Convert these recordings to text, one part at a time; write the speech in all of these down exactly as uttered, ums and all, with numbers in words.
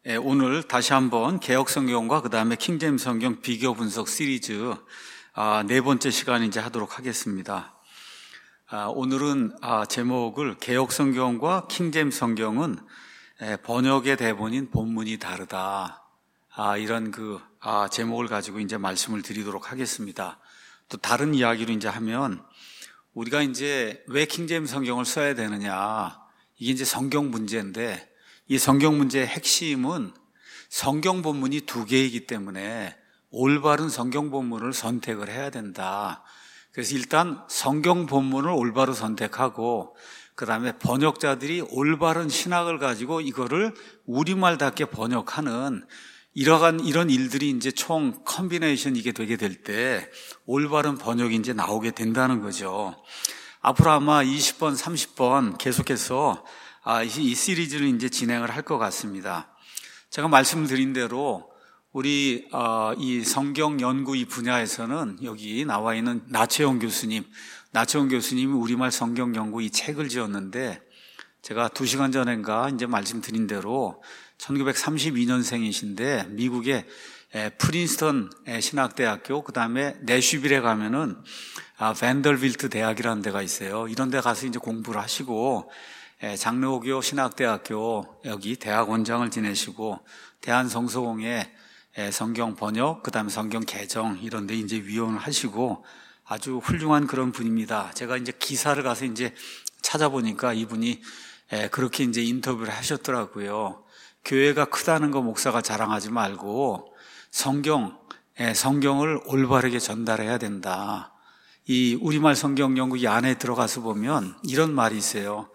예, 오늘 다시 한번 개역성경과 그 다음에 킹제임스 성경 비교 분석 시리즈 아, 네 번째 시간 이제 하도록 하겠습니다. 아, 오늘은 아, 제목을 개역성경과 킹제임스 성경은 예, 번역의 대본인 본문이 다르다. 아, 이런 그 아, 제목을 가지고 이제 말씀을 드리도록 하겠습니다. 또 다른 이야기로 이제 하면 우리가 이제 왜 킹제임스 성경을 써야 되느냐, 이게 이제 성경 문제인데, 이 성경 문제의 핵심은 성경 본문이 두 개이기 때문에 올바른 성경 본문을 선택을 해야 된다. 그래서 일단 성경 본문을 올바로 선택하고 그 다음에 번역자들이 올바른 신학을 가지고 이거를 우리말답게 번역하는 이러한 이런 일들이 이제 총 컨비네이션 이게 되게 될 때 올바른 번역이 이제 나오게 된다는 거죠. 앞으로 아마 이십 번, 삼십 번 계속해서 아, 이 시리즈를 이제 진행을 할 것 같습니다. 제가 말씀드린 대로 우리 어, 이 성경 연구 이 분야에서는 여기 나와 있는 나채용 교수님, 나채용 교수님이 우리말 성경 연구 이 책을 지었는데, 제가 두 시간 전인가 이제 말씀드린 대로 천구백삼십이 년생이신데 미국의 프린스턴 신학대학교, 그 다음에 내슈빌에 가면은 아, 밴더빌트 대학이라는 데가 있어요. 이런 데 가서 이제 공부를 하시고 장로교 신학대학교 여기 대학원장을 지내시고 대한성서공회 성경 번역, 그 다음에 성경 개정 이런 데 이제 위원을 하시고 아주 훌륭한 그런 분입니다. 제가 이제 기사를 가서 이제 찾아보니까 이분이 그렇게 이제 인터뷰를 하셨더라고요. 교회가 크다는 거 목사가 자랑하지 말고 성경, 성경을 올바르게 전달해야 된다. 이 우리말 성경 연구 이 안에 들어가서 보면 이런 말이 있어요.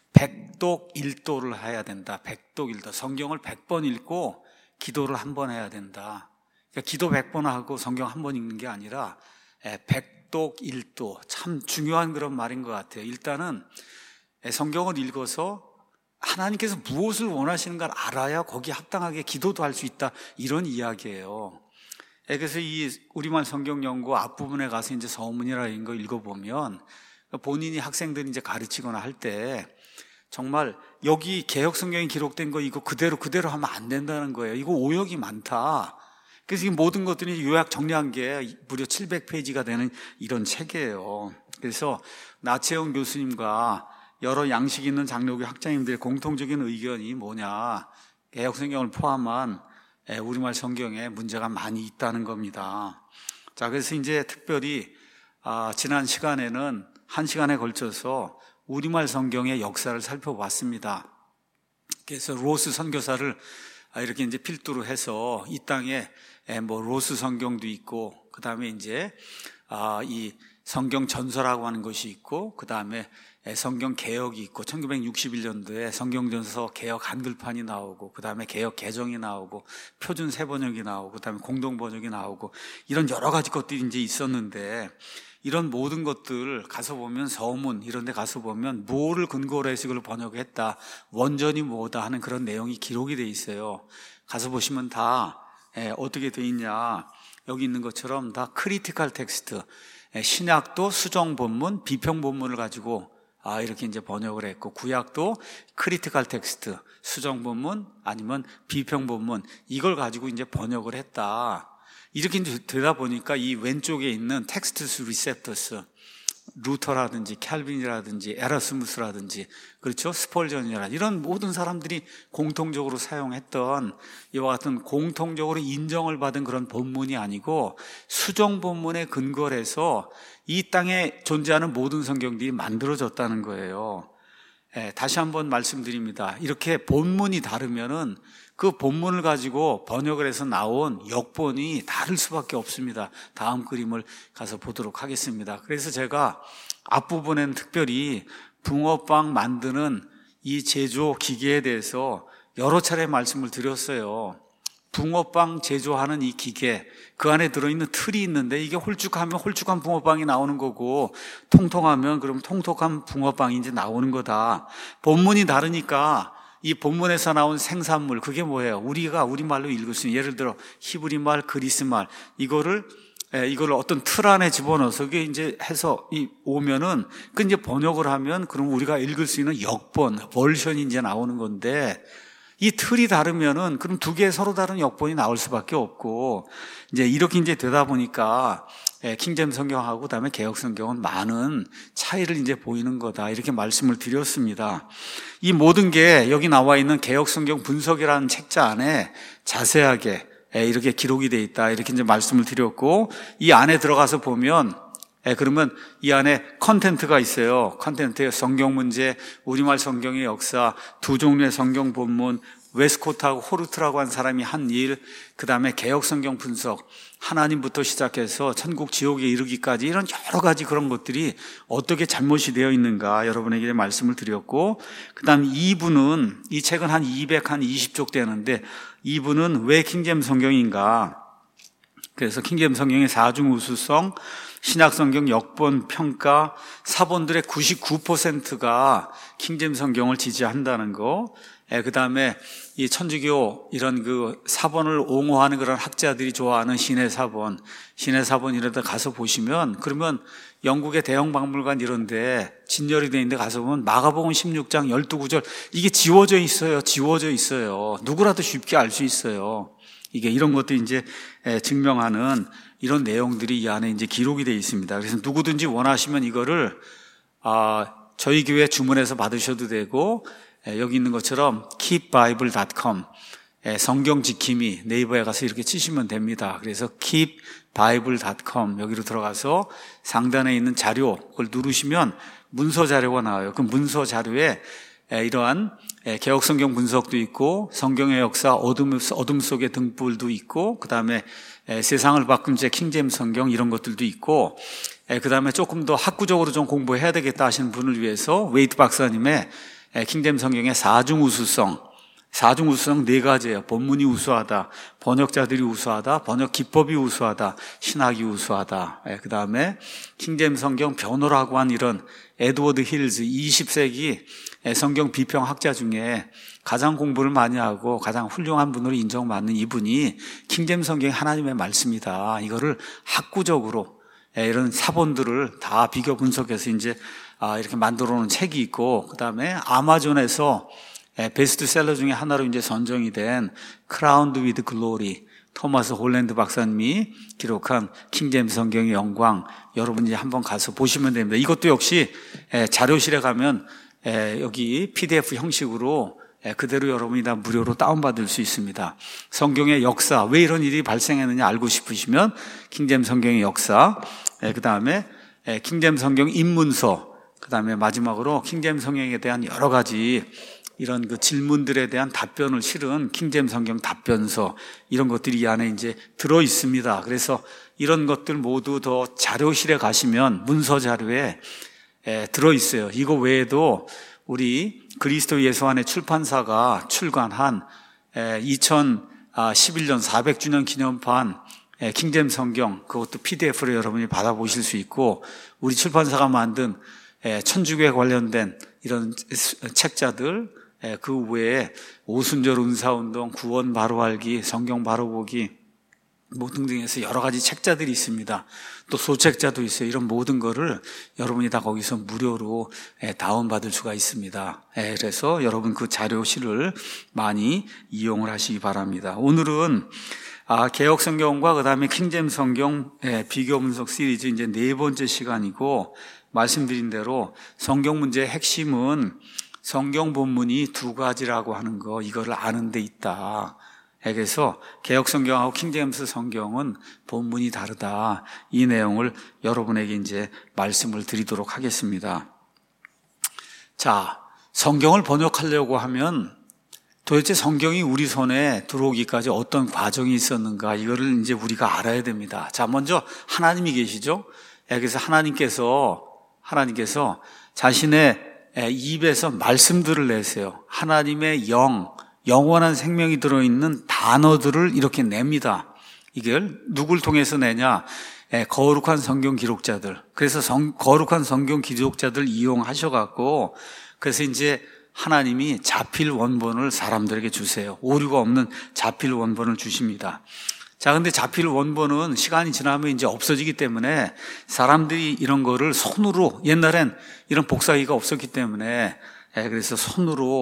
백독일도를 해야 된다. 백독일도. 성경을 백 번 읽고 기도를 한 번 해야 된다. 그러니까 기도 백 번 하고 성경 한 번 읽는 게 아니라 백독일도. 참 중요한 그런 말인 것 같아요. 일단은 성경을 읽어서 하나님께서 무엇을 원하시는 걸 알아야 거기에 합당하게 기도도 할 수 있다. 이런 이야기예요. 그래서 이 우리말 성경 연구 앞부분에 가서 이제 서문이라는 거 읽어보면 본인이 학생들이 이제 가르치거나 할 때 정말 여기 개역 성경에 기록된 거 이거 그대로 그대로 하면 안 된다는 거예요. 이거 오역이 많다. 그래서 이 모든 것들이 요약 정리한 게 무려 칠백 페이지가 되는 이런 책이에요. 그래서 나채용 교수님과 여러 양식 있는 장로교 학자님들의 공통적인 의견이 뭐냐, 개역 성경을 포함한 우리말 성경에 문제가 많이 있다는 겁니다. 자, 그래서 이제 특별히 아, 지난 시간에는 한 시간에 걸쳐서 우리말 성경의 역사를 살펴봤습니다. 그래서 로스 선교사를 이렇게 이제 필두로 해서 이 땅에 뭐 로스 성경도 있고, 그 다음에 이제 아, 이 성경 전서라고 하는 것이 있고, 그 다음에 성경 개역이 있고, 천구백육십일 년도에 성경 전서 개역 한글판이 나오고, 그 다음에 개역 개정이 나오고, 표준 새번역이 나오고, 그 다음에 공동 번역이 나오고, 이런 여러 가지 것들이 이제 있었는데, 이런 모든 것들 가서 보면 서문 이런 데 가서 보면 뭐를 근거로 해서 이걸 번역했다, 원전이 뭐다 하는 그런 내용이 기록이 돼 있어요. 가서 보시면 다 예, 어떻게 돼 있냐, 여기 있는 것처럼 다 크리티컬 텍스트, 예, 신약도 수정 본문, 비평 본문을 가지고 아, 이렇게 이제 번역을 했고, 구약도 크리티컬 텍스트, 수정 본문 아니면 비평 본문, 이걸 가지고 이제 번역을 했다. 이렇게 되다 보니까 이 왼쪽에 있는 텍스트스 리셉터스, 루터라든지 캘빈이라든지 에라스무스라든지, 그렇죠, 스펄전이라든지 이런 모든 사람들이 공통적으로 사용했던 이와 같은 공통적으로 인정을 받은 그런 본문이 아니고 수정 본문에 근거를 해서 이 땅에 존재하는 모든 성경들이 만들어졌다는 거예요. 예, 다시 한번 말씀드립니다. 이렇게 본문이 다르면은 그 본문을 가지고 번역을 해서 나온 역본이 다를 수밖에 없습니다. 다음 그림을 가서 보도록 하겠습니다. 그래서 제가 앞부분에는 특별히 붕어빵 만드는 이 제조 기계에 대해서 여러 차례 말씀을 드렸어요. 붕어빵 제조하는 이 기계, 그 안에 들어있는 틀이 있는데 이게 홀쭉하면 홀쭉한 붕어빵이 나오는 거고, 통통하면 그럼 통통한 붕어빵이 이제 나오는 거다. 본문이 다르니까 이 본문에서 나온 생산물, 그게 뭐예요? 우리가 우리말로 읽을 수 있는, 예를 들어 히브리말, 그리스말, 이거를 이걸 어떤 틀 안에 집어넣어서 그게 이제 해서 이 오면은 그 이제 번역을 하면 그럼 우리가 읽을 수 있는 역본, 벌션이 이제 나오는 건데, 이 틀이 다르면은 그럼 두 개의 서로 다른 역본이 나올 수밖에 없고, 이제 이렇게 이제 되다 보니까 킹제임스 성경하고 그다음에 개역 성경은 많은 차이를 이제 보이는 거다, 이렇게 말씀을 드렸습니다. 이 모든 게 여기 나와 있는 개역 성경 분석이라는 책자 안에 자세하게 이렇게 기록이 돼 있다, 이렇게 이제 말씀을 드렸고, 이 안에 들어가서 보면 예, 그러면 이 안에 컨텐트가 있어요. 컨텐트, 성경 문제, 우리말 성경의 역사, 두 종류의 성경 본문, 웨스코트하고 호르트라고 한 사람이 한 일, 그 다음에 개역 성경 분석, 하나님부터 시작해서 천국 지옥에 이르기까지 이런 여러 가지 그런 것들이 어떻게 잘못이 되어 있는가 여러분에게 말씀을 드렸고, 그 다음 이 부는, 이 책은 한 이백이십 쪽 되는데 이 부는 왜 킹제임스 성경인가. 그래서 킹제임스 성경의 사중우수성, 신약성경 역본 평가, 사본들의 구십구 퍼센트가 킹제임스 성경을 지지한다는 거, 그 다음에 이 천주교 이런 그 사본을 옹호하는 그런 학자들이 좋아하는 신의 사본, 신의 사본 이런 데 가서 보시면, 그러면 영국의 대형 박물관 이런 데 진열이 되어 있는데 가서 보면 마가복음 십육 장 십이 구절 이게 지워져 있어요. 지워져 있어요. 누구라도 쉽게 알 수 있어요. 이게 이런 것도 이제 증명하는 이런 내용들이 이 안에 이제 기록이 되어 있습니다. 그래서 누구든지 원하시면 이거를 아, 저희 교회 주문해서 받으셔도 되고, 여기 있는 것처럼 keep bible dot com 성경 지킴이 네이버에 가서 이렇게 치시면 됩니다. 그래서 keep bible dot com 여기로 들어가서 상단에 있는 자료, 그걸 누르시면 문서 자료가 나와요. 그 문서 자료에 이러한 개역 성경 분석도 있고, 성경의 역사, 어둠, 어둠 속의 등불도 있고, 그 다음에 세상을 바꾼 제 킹제임스 성경 이런 것들도 있고, 그 다음에 조금 더 학구적으로 좀 공부해야 되겠다 하시는 분을 위해서 웨이트 박사님의 킹제임스 성경의 사중우수성, 사중우수성 네 가지예요. 본문이 우수하다, 번역자들이 우수하다, 번역 기법이 우수하다, 신학이 우수하다. 그 다음에 킹제임스 성경 변호라고 한 이런 에드워드 힐즈 이십 세기 성경 비평학자 중에 가장 공부를 많이 하고 가장 훌륭한 분으로 인정받는 이분이 킹제임스 성경이 하나님의 말씀이다, 이거를 학구적으로 이런 사본들을 다 비교 분석해서 이제 이렇게 만들어 놓은 책이 있고, 그 다음에 아마존에서 베스트셀러 중에 하나로 이제 선정이 된 Crowned with Glory, 토마스 홀랜드 박사님이 기록한 킹제임스 성경의 영광, 여러분이 한번 가서 보시면 됩니다. 이것도 역시 자료실에 가면 여기 피디에프 형식으로 그대로 여러분이 다 무료로 다운받을 수 있습니다. 성경의 역사, 왜 이런 일이 발생했느냐 알고 싶으시면 킹제임스 성경의 역사, 그 다음에 킹제임스 성경 입문서, 그 다음에 마지막으로 킹제임스 성경에 대한 여러 가지 이런 그 질문들에 대한 답변을 실은 킹제임스 성경 답변서, 이런 것들이 이 안에 이제 들어 있습니다. 그래서 이런 것들 모두 더 자료실에 가시면 문서 자료에 들어 있어요. 이거 외에도 우리 그리스도 예수 안에 출판사가 출간한 이천십일 년 사백 주년 기념판 킹제임스 성경, 그것도 피디에프로 여러분이 받아보실 수 있고, 우리 출판사가 만든 천주교에 관련된 이런 책자들, 그 외에 오순절 은사운동, 구원 바로 알기, 성경 바로 보기 뭐 등등해서 여러 가지 책자들이 있습니다. 또 소책자도 있어요. 이런 모든 거를 여러분이 다 거기서 무료로 다운받을 수가 있습니다. 그래서 여러분 그 자료실을 많이 이용을 하시기 바랍니다. 오늘은 아, 개역 성경과 그 다음에 킹제임스 성경 비교 분석 시리즈 이제 네 번째 시간이고, 말씀드린 대로 성경 문제의 핵심은 성경 본문이 두 가지라고 하는 거, 이거를 아는 데 있다. 그래서 개역 성경하고 킹제임스 성경은 본문이 다르다, 이 내용을 여러분에게 이제 말씀을 드리도록 하겠습니다. 자, 성경을 번역하려고 하면 도대체 성경이 우리 손에 들어오기까지 어떤 과정이 있었는가, 이거를 이제 우리가 알아야 됩니다. 자, 먼저 하나님이 계시죠? 그래서 하나님께서 하나님께서 자신의 입에서 말씀들을 내세요. 하나님의 영, 영원한 생명이 들어있는 단어들을 이렇게 냅니다. 이걸 누굴 통해서 내냐? 거룩한 성경 기록자들. 그래서 성, 거룩한 성경 기록자들 이용하셔갖고, 그래서 이제 하나님이 자필 원본을 사람들에게 주세요. 오류가 없는 자필 원본을 주십니다. 자, 근데 자필 원본은 시간이 지나면 이제 없어지기 때문에 사람들이 이런 거를 손으로, 옛날엔 이런 복사기가 없었기 때문에, 그래서 손으로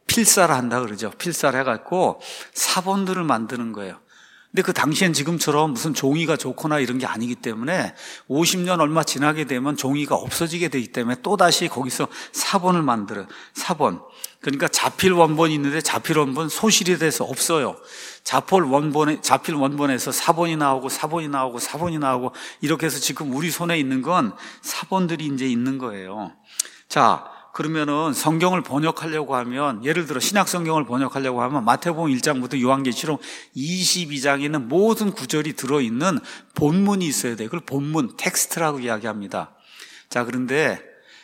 필사를 한다 그러죠. 필사를 해갖고 사본들을 만드는 거예요. 근데 그 당시엔 지금처럼 무슨 종이가 좋거나 이런 게 아니기 때문에 오십 년 얼마 지나게 되면 종이가 없어지게 되기 때문에 또다시 거기서 사본을 만들어요. 사본. 그러니까 자필 원본이 있는데 자필 원본 소실이 돼서 없어요. 자필 원본에, 자필 원본에서 사본이 나오고 사본이 나오고 사본이 나오고 이렇게 해서 지금 우리 손에 있는 건 사본들이 이제 있는 거예요. 자, 그러면은 성경을 번역하려고 하면, 예를 들어 신약 성경을 번역하려고 하면 마태복음 일 장부터 요한계시록 이십이 장에 있는 모든 구절이 들어있는 본문이 있어야 돼요. 그걸 본문, 텍스트라고 이야기합니다. 자, 그런데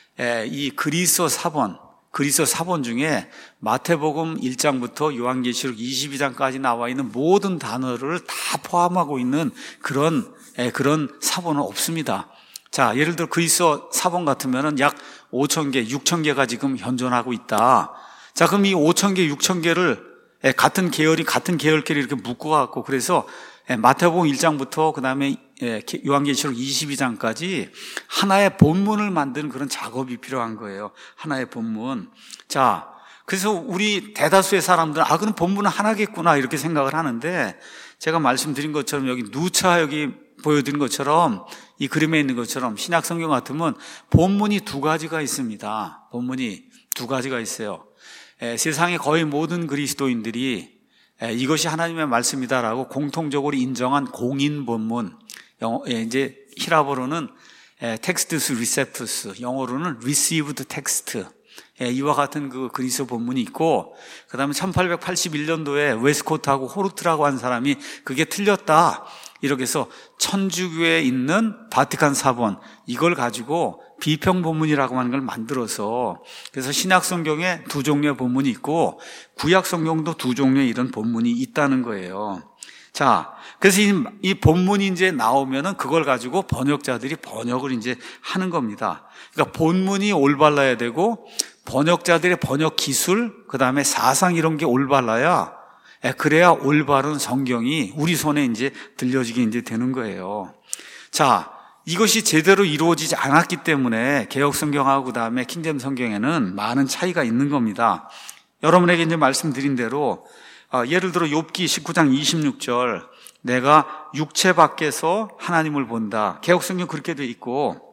이 그리스어 사본, 그리스어 사본 중에 마태복음 일 장부터 요한계시록 이십이 장까지 나와 있는 모든 단어를 다 포함하고 있는 그런 그런 사본은 없습니다. 자, 예를 들어 그리스어 사본 같으면은 약 오천 개, 육천 개가 지금 현존하고 있다. 자, 그럼 이 오천 개, 육천 개를 같은 계열이 같은 계열끼리 이렇게 묶어 갖고, 그래서 마태복음 일 장부터 그다음에 요한계시록 이십이 장까지 하나의 본문을 만드는 그런 작업이 필요한 거예요. 하나의 본문. 자, 그래서 우리 대다수의 사람들은 아, 그럼 본문은 하나겠구나 이렇게 생각을 하는데, 제가 말씀드린 것처럼 여기 누차 여기 보여드린 것처럼 이 그림에 있는 것처럼 신약 성경 같으면 본문이 두 가지가 있습니다. 본문이 두 가지가 있어요. 에, 세상의 거의 모든 그리스도인들이 에, 이것이 하나님의 말씀이다라고 공통적으로 인정한 공인 본문, 영어, 에, 이제 히라보로는 텍스트스 리셉투스, 영어로는 received text, 에, 이와 같은 그 그리스도 본문이 있고, 그 다음에 천팔백팔십일 년도에 웨스코트하고 호르트라고 한 사람이 그게 틀렸다 이렇게 해서 천주교에 있는 바티칸 사본, 이걸 가지고 비평 본문이라고 하는 걸 만들어서, 그래서 신약 성경에 두 종류의 본문이 있고 구약 성경도 두 종류의 이런 본문이 있다는 거예요. 자, 그래서 이, 이 본문이 이제 나오면은 그걸 가지고 번역자들이 번역을 이제 하는 겁니다. 그러니까 본문이 올바라야 되고 번역자들의 번역 기술, 그 다음에 사상 이런 게 올바라야, 그래야 올바른 성경이 우리 손에 이제 들려지게 이제 되는 거예요. 자, 이것이 제대로 이루어지지 않았기 때문에 개역 성경하고 그다음에 킹제임 성경에는 많은 차이가 있는 겁니다. 여러분에게 이제 말씀드린 대로 예를 들어 욥기 십구 장 이십육 절, 내가 육체 밖에서 하나님을 본다. 개역 성경 그렇게 돼 있고,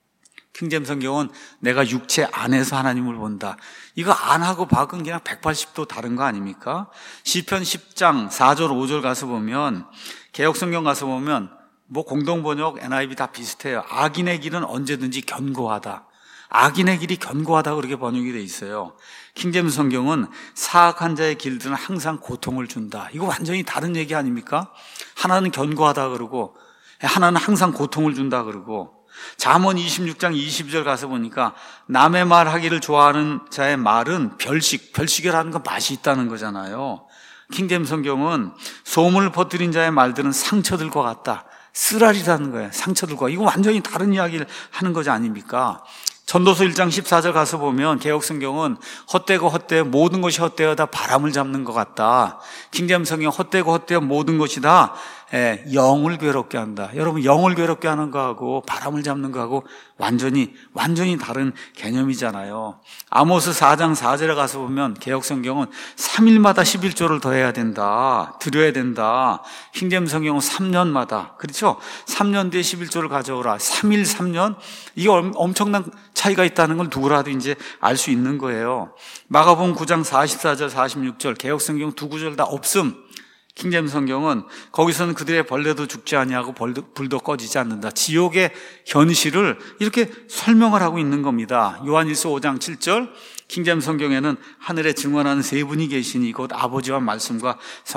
킹제임 성경은 내가 육체 안에서 하나님을 본다. 이거 안하고 밖은 그냥 백팔십 도 다른 거 아닙니까? 시편 십 장 사 절 오 절 가서 보면, 개역 성경 가서 보면 뭐 공동번역 엔 아이 브이 다 비슷해요. 악인의 길은 언제든지 견고하다. 악인의 길이 견고하다 그렇게 번역이 돼 있어요. 킹제임 성경은 사악한 자의 길들은 항상 고통을 준다. 이거 완전히 다른 얘기 아닙니까? 하나는 견고하다 그러고 하나는 항상 고통을 준다 그러고, 잠언 이십육 장 이십이 절 가서 보니까 남의 말 하기를 좋아하는 자의 말은 별식, 별식이라는 건 맛이 있다는 거잖아요. 킹제임 성경은 소문을 퍼뜨린 자의 말들은 상처들 것 같다. 쓰라리라는 거예요. 상처들 것. 이거 완전히 다른 이야기를 하는 거지 아닙니까? 전도서 일 장 십사 절 가서 보면 개역 성경은 헛되고 헛되어 모든 것이 헛되어다 바람을 잡는 것 같다. 킹제임 성경 헛되고 헛되어 모든 것이 다 예, 영을 괴롭게 한다. 여러분, 영을 괴롭게 하는 거하고 바람을 잡는 거하고 완전히 완전히 다른 개념이잖아요. 아모스 사 장 사 절에 가서 보면 개역 성경은 삼 일마다 십일 조를 더해야 된다. 드려야 된다. 킹제임 성경은 삼 년마다, 그렇죠? 삼 년 뒤에 십일 조를 가져오라. 삼 일 삼 년, 이게 엄청난 차이가 있다는 걸 누구라도 이제 알 수 있는 거예요. 마가복음 구 장 사십사 절 사십육 절, 개역 성경 두 구절 다 없음. 킹제임 성경은 거기서는 그들의 벌레도 죽지 아니하고 불도 꺼지지 않는다. 지옥의 현실을 이렇게 설명을 하고 있는 겁니다. 요한일서 오 장 칠 절, 킹제임 성경에는 하늘에 증언하는 세 분이 계시니 곧 아버지와 말씀과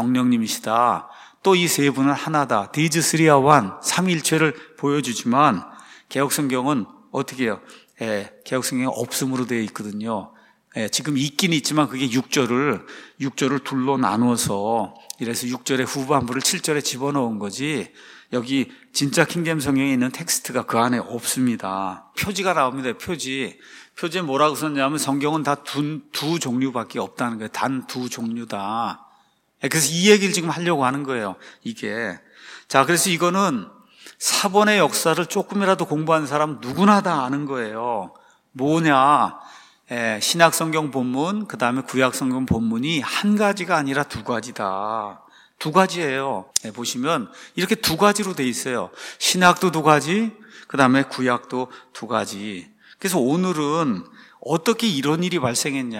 성령님이시다. 또 이 세 분은 하나다. These three are one. 삼위일체를 보여주지만 개역 성경은 어떻게 해요? 예, 개역 성경은 없음으로 되어 있거든요. 예, 지금 있긴 있지만 그게 육 절을 육 절을 둘로 나누어서, 이래서 육 절의 후반부를 칠 절에 집어넣은 거지, 여기 진짜 킹제임 성경에 있는 텍스트가 그 안에 없습니다. 표지가 나옵니다. 표지. 표지에 뭐라고 썼냐면 성경은 다 두, 두 종류밖에 없다는 거예요. 단 두 종류다. 예, 그래서 이 얘기를 지금 하려고 하는 거예요. 이게. 자, 그래서 이거는 사본의 역사를 조금이라도 공부한 사람 누구나 다 아는 거예요. 뭐냐? 예, 신약 성경 본문, 그 다음에 구약 성경 본문이 한 가지가 아니라 두 가지다. 두 가지예요. 예, 보시면 이렇게 두 가지로 돼 있어요. 신약도 두 가지, 그 다음에 구약도 두 가지. 그래서 오늘은 어떻게 이런 일이 발생했냐.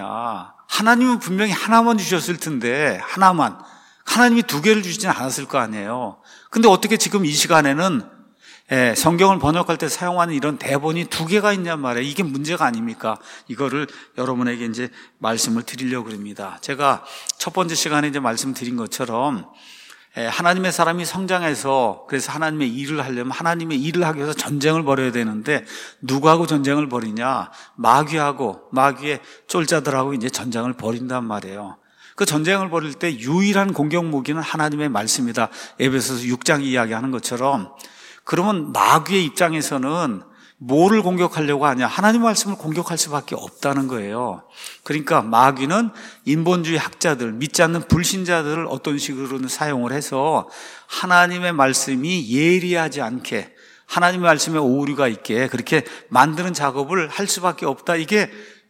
하나님은 분명히 하나만 주셨을 텐데, 하나만. 하나님이 두 개를 주시진 않았을 거 아니에요. 근데 어떻게 지금 이 시간에는 예, 성경을 번역할 때 사용하는 이런 대본이 두 개가 있냔 말이에요. 이게 문제가 아닙니까? 이거를 여러분에게 이제 말씀을 드리려고 합니다. 제가 첫 번째 시간에 이제 말씀드린 것처럼 예, 하나님의 사람이 성장해서 그래서 하나님의 일을 하려면 하나님의 일을 하기 위해서 전쟁을 벌여야 되는데 누구하고 전쟁을 벌이냐? 마귀하고 마귀의 쫄자들하고 이제 전쟁을 벌인단 말이에요. 그 전쟁을 벌일 때 유일한 공격 무기는 하나님의 말씀이다. 에베소서 육 장 이야기하는 것처럼 그러면 마귀의 입장에서는 뭐를 공격하려고 하냐? 하나님 말씀을 공격할 수밖에 없다는 거예요. 그러니까 마귀는 인본주의 학자들, 믿지 않는 불신자들을 어떤 식으로는 사용을 해서 하나님의 말씀이 예리하지 않게 하나님의 말씀에 오류가 있게 그렇게 만드는 작업을 할 수밖에 없다. 이게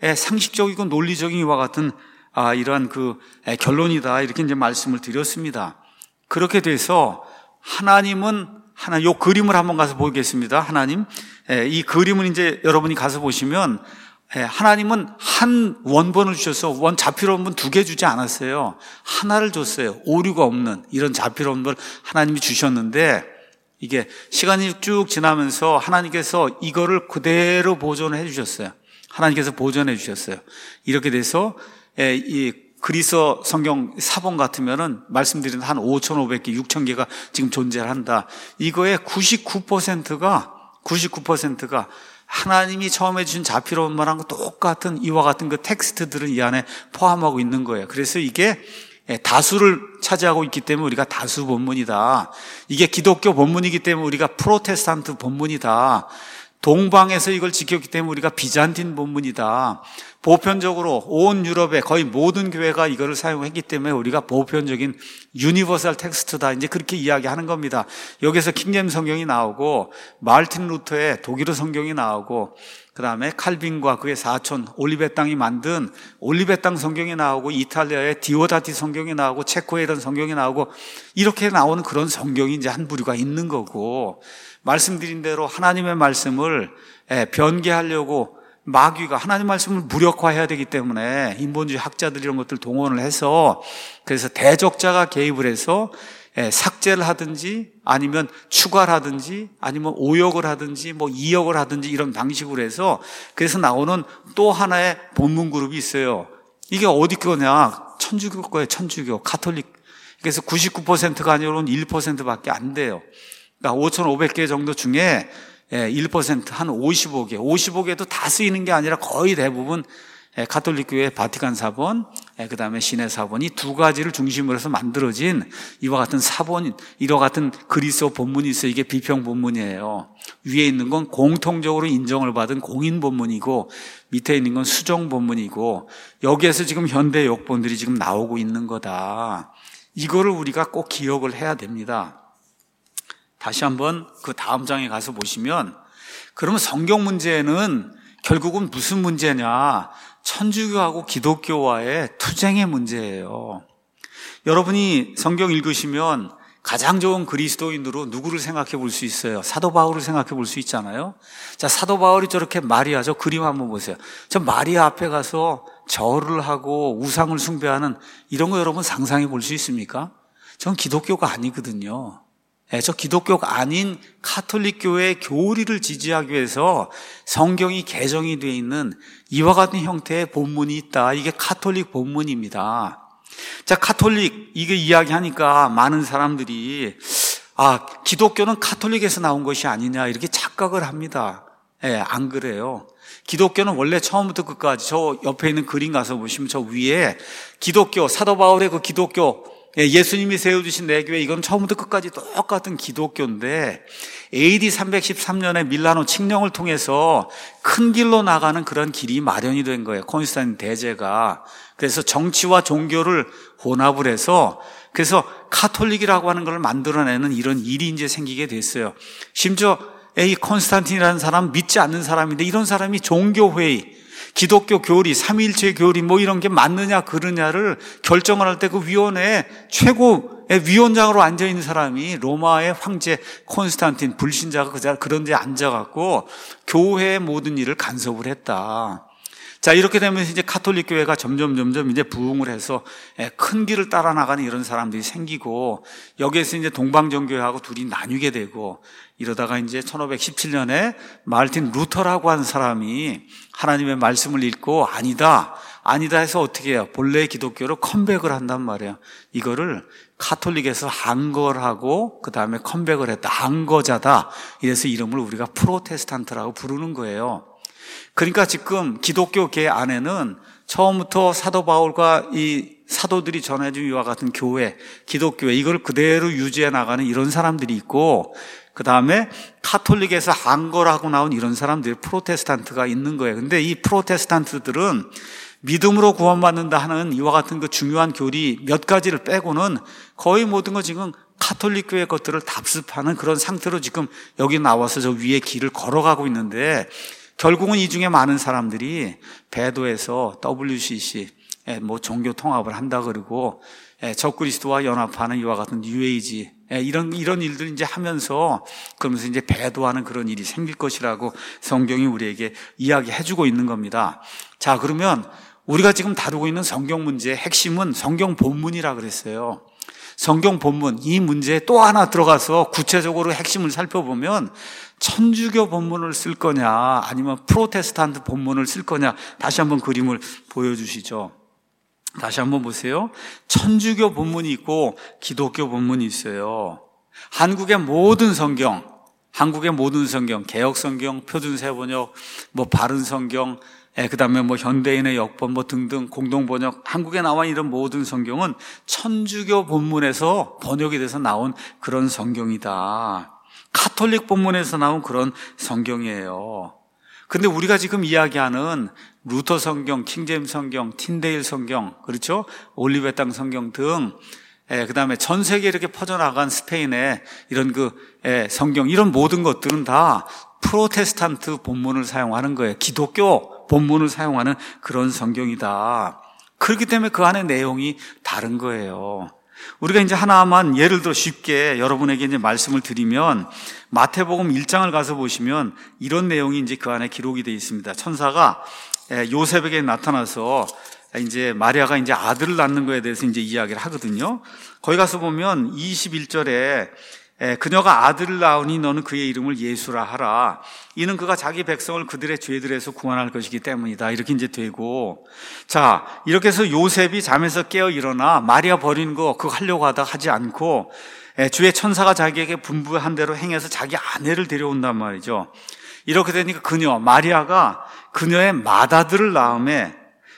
상식적이고 논리적인 이와 같은 아, 이러한 그 결론이다. 이렇게 이제 말씀을 드렸습니다. 그렇게 돼서 하나님은 하나, 요 그림을 한번 가서 보겠습니다. 하나님. 이 그림은 이제 여러분이 가서 보시면, 하나님은 한 원본을 주셔서 원 자필 원본 두 개 주지 않았어요. 하나를 줬어요. 오류가 없는 이런 자필 원본을 하나님이 주셨는데, 이게 시간이 쭉 지나면서 하나님께서 이거를 그대로 보존해 주셨어요. 하나님께서 보존해 주셨어요. 이렇게 돼서, 이 그리스 성경 사본 같으면은 말씀드린 한 오천오백 개, 육천 개가 지금 존재한다. 이거의 구십구 퍼센트가 구십구 퍼센트가 하나님이 처음에 주신 자필원만한 거 똑같은 이와 같은 그 텍스트들은 이 안에 포함하고 있는 거예요. 그래서 이게 다수를 차지하고 있기 때문에 우리가 다수 본문이다. 이게 기독교 본문이기 때문에 우리가 프로테스탄트 본문이다. 동방에서 이걸 지켰기 때문에 우리가 비잔틴 본문이다. 보편적으로 온 유럽의 거의 모든 교회가 이거를 사용했기 때문에 우리가 보편적인 유니버설 텍스트다. 이제 그렇게 이야기하는 겁니다. 여기서 킹제임스 성경이 나오고 마르틴 루터의 독일어 성경이 나오고 그 다음에 칼빈과 그의 사촌 올리베 땅이 만든 올리베 땅 성경이 나오고 이탈리아의 디오다티 성경이 나오고 체코의 이런 성경이 나오고 이렇게 나오는 그런 성경이 이제 한 부류가 있는 거고 말씀드린 대로 하나님의 말씀을 변개하려고 마귀가 하나님 말씀을 무력화해야 되기 때문에 인본주의 학자들 이런 것들 동원을 해서 그래서 대적자가 개입을 해서 삭제를 하든지 아니면 추가를 하든지 아니면 오역을 하든지 뭐 이역을 하든지 이런 방식으로 해서 그래서 나오는 또 하나의 본문 그룹이 있어요. 이게 어디 거냐? 천주교 거예요. 천주교, 가톨릭. 그래서 구십구 퍼센트가 아니고는 일 퍼센트밖에 안 돼요. 그러니까 오천오백 개 정도 중에 일 퍼센트 한 오십오 개, 오십오 개도 다 쓰이는 게 아니라 거의 대부분 가톨릭교회 바티칸 사본, 그 다음에 시내 사본 이 두 가지를 중심으로 해서 만들어진 이와 같은 사본, 이와 같은 그리스어 본문이 있어요. 이게 비평 본문이에요. 위에 있는 건 공통적으로 인정을 받은 공인 본문이고 밑에 있는 건 수정 본문이고 여기에서 지금 현대 역본들이 지금 나오고 있는 거다. 이거를 우리가 꼭 기억을 해야 됩니다. 다시 한번 그 다음 장에 가서 보시면 그러면 성경 문제는 결국은 무슨 문제냐? 천주교하고 기독교와의 투쟁의 문제예요. 여러분이 성경 읽으시면 가장 좋은 그리스도인으로 누구를 생각해 볼 수 있어요? 사도 바울을 생각해 볼 수 있잖아요. 자, 사도 바울이 저렇게 마리아, 저 그림 한번 보세요. 저 마리아 앞에 가서 절을 하고 우상을 숭배하는 이런 거 여러분 상상해 볼 수 있습니까? 전 기독교가 아니거든요. 네, 저 기독교가 아닌 카톨릭 교회의 교리를 지지하기 위해서 성경이 개정이 되어 있는 이와 같은 형태의 본문이 있다. 이게 카톨릭 본문입니다. 자, 카톨릭 이게 이야기하니까 많은 사람들이 아, 기독교는 카톨릭에서 나온 것이 아니냐 이렇게 착각을 합니다. 예, 네, 안 그래요. 기독교는 원래 처음부터 끝까지 저 옆에 있는 그림 가서 보시면 저 위에 기독교, 사도 바울의 그 기독교 예수님이 세워주신 내 교회 이건 처음부터 끝까지 똑같은 기독교인데 에이디 삼백십삼 년에 밀라노 칙령을 통해서 큰 길로 나가는 그런 길이 마련이 된 거예요. 콘스탄틴 대제가. 그래서 정치와 종교를 혼합을 해서 그래서 카톨릭이라고 하는 걸 만들어내는 이런 일이 이제 생기게 됐어요. 심지어 이 콘스탄틴이라는 사람 믿지 않는 사람인데 이런 사람이 종교회의 기독교 교리, 삼위일체 교리 뭐 이런 게 맞느냐 그르냐를 결정을 할 때 그 위원회에 최고의 위원장으로 앉아있는 사람이 로마의 황제 콘스탄틴 불신자가 그 자리 그런 데 앉아갖고 교회의 모든 일을 간섭을 했다. 자, 이렇게 되면서 이제 가톨릭 교회가 점점 점점 이제 부흥을 해서 큰 길을 따라 나가는 이런 사람들이 생기고, 여기에서 이제 동방정교회하고 둘이 나뉘게 되고, 이러다가 이제 천오백십칠 년에 마르틴 루터라고 하는 사람이 하나님의 말씀을 읽고 아니다, 아니다 해서 어떻게 해요? 본래 기독교로 컴백을 한단 말이에요. 이거를 가톨릭에서 한거하고 그 다음에 컴백을 했다. 한거자다. 이래서 이름을 우리가 프로테스탄트라고 부르는 거예요. 그러니까 지금 기독교계 안에는 처음부터 사도 바울과 이 사도들이 전해준 이와 같은 교회, 기독교회, 이걸 그대로 유지해 나가는 이런 사람들이 있고, 그 다음에 카톨릭에서 한거라고 나온 이런 사람들이 프로테스탄트가 있는 거예요. 근데 이 프로테스탄트들은 믿음으로 구원받는다 하는 이와 같은 그 중요한 교리 몇 가지를 빼고는 거의 모든 거 지금 가톨릭 교회 것들을 답습하는 그런 상태로 지금 여기 나와서 저 위에 길을 걸어가고 있는데, 결국은 이 중에 많은 사람들이 배도해서 더블유씨씨, 뭐 종교 통합을 한다 그러고, 적그리스도와 연합하는 이와 같은 뉴에이지, 이런, 이런 일들 이제 하면서, 그러면서 이제 배도하는 그런 일이 생길 것이라고 성경이 우리에게 이야기해주고 있는 겁니다. 자, 그러면 우리가 지금 다루고 있는 성경 문제의 핵심은 성경 본문이라 그랬어요. 성경 본문, 이 문제에 또 하나 들어가서 구체적으로 핵심을 살펴보면 천주교 본문을 쓸 거냐 아니면 프로테스탄트 본문을 쓸 거냐, 다시 한번 그림을 보여주시죠. 다시 한번 보세요. 천주교 본문이 있고 기독교 본문이 있어요. 한국의 모든 성경, 한국의 모든 성경, 개혁성경, 표준세번역, 뭐 바른성경, 예, 그 다음에 뭐 현대인의 역번 뭐 등등 공동번역, 한국에 나와 이런 모든 성경은 천주교 본문에서 번역이 돼서 나온 그런 성경이다. 가톨릭 본문에서 나온 그런 성경이에요. 근데 우리가 지금 이야기하는 루터 성경, 킹제임스 성경, 틴데일 성경, 그렇죠? 올리브의 땅 성경 등, 예, 그 다음에 전 세계에 이렇게 퍼져나간 스페인의 이런 그, 예, 성경, 이런 모든 것들은 다 프로테스탄트 본문을 사용하는 거예요. 기독교 본문을 사용하는 그런 성경이다. 그렇기 때문에 그 안에 내용이 다른 거예요. 우리가 이제 하나만 예를 들어 쉽게 여러분에게 이제 말씀을 드리면, 마태복음 일 장을 가서 보시면 이런 내용이 이제 그 안에 기록이 되어 있습니다. 천사가 요셉에게 나타나서 이제 마리아가 이제 아들을 낳는 거에 대해서 이제 이야기를 하거든요. 거기 가서 보면 이십일 절에 그녀가 아들을 낳으니 너는 그의 이름을 예수라 하라. 이는 그가 자기 백성을 그들의 죄들에서 구원할 것이기 때문이다. 이렇게 이제 되고, 자, 이렇게 해서 요셉이 잠에서 깨어 일어나 마리아 버리는 거 그거 하려고 하다가 하지 않고 주의 천사가 자기에게 분부한 대로 행해서 자기 아내를 데려온단 말이죠. 이렇게 되니까 그녀 마리아가 그녀의 맏아들을 낳음에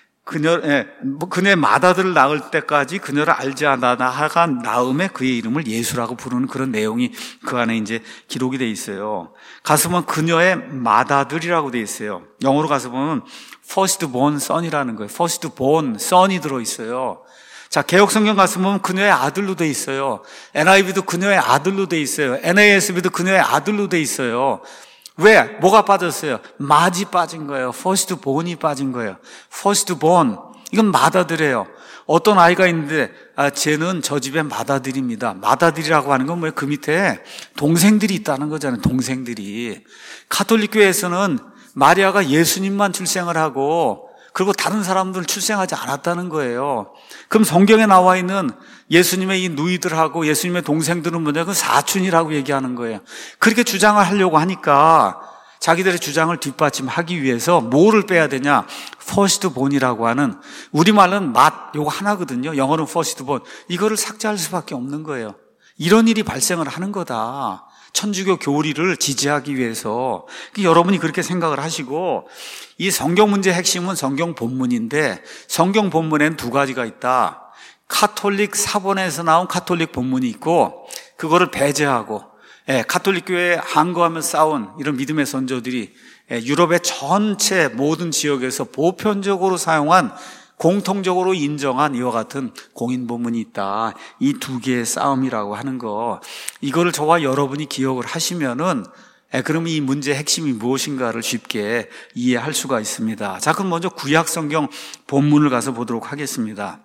그녀, 예, 뭐 그녀의 맏아들을 낳을 때까지 그녀를 알지 않다가 낳음에 그의 이름을 예수라고 부르는 그런 내용이 그 안에 이제 기록이 돼 있어요. 가서 보면 그녀의 맏아들이라고 돼 있어요. 영어로 가서 보면 first born son이라는 거예요. first born son이 들어 있어요. 자, 개혁성경 가서 보면 그녀의 아들로 돼 있어요. 엔아이브이도 그녀의 아들로 돼 있어요. 엔에이에스비도 그녀의 아들로 돼 있어요. 왜? 뭐가 빠졌어요? 맏이 빠진 거예요. 퍼스트 본이 빠진 거예요. 퍼스트 본. 이건 맏아들이에요. 어떤 아이가 있는데, 아, 쟤는 저 집의 맏아들입니다. 맏아들이라고 하는 건 뭐예요? 그 밑에 동생들이 있다는 거잖아요. 동생들이. 가톨릭 교회에서는 마리아가 예수님만 출생을 하고, 그리고 다른 사람들 출생하지 않았다는 거예요. 그럼 성경에 나와 있는 예수님의 이 누이들하고 예수님의 동생들은 뭐냐? 그 사촌이라고 얘기하는 거예요. 그렇게 주장을 하려고 하니까 자기들의 주장을 뒷받침하기 위해서 뭐를 빼야 되냐? 퍼스트 본이라고 하는, 우리말은 맛, 요거 하나거든요. 영어는 퍼스트 본. 이거를 삭제할 수밖에 없는 거예요. 이런 일이 발생을 하는 거다. 천주교 교리를 지지하기 위해서. 여러분이 그렇게 생각을 하시고, 이 성경 문제의 핵심은 성경 본문인데, 성경 본문에는 두 가지가 있다. 가톨릭 사본에서 나온 가톨릭 본문이 있고, 그거를 배제하고, 예, 가톨릭 교회에 항거하며 싸운 이런 믿음의 선조들이 예, 유럽의 전체 모든 지역에서 보편적으로 사용한, 공통적으로 인정한 이와 같은 공인 본문이 있다. 이 두 개의 싸움이라고 하는 거, 이거를 저와 여러분이 기억을 하시면은 예, 그러면 이 문제의 핵심이 무엇인가를 쉽게 이해할 수가 있습니다. 자, 그럼 먼저 구약 성경 본문을 가서 보도록 하겠습니다.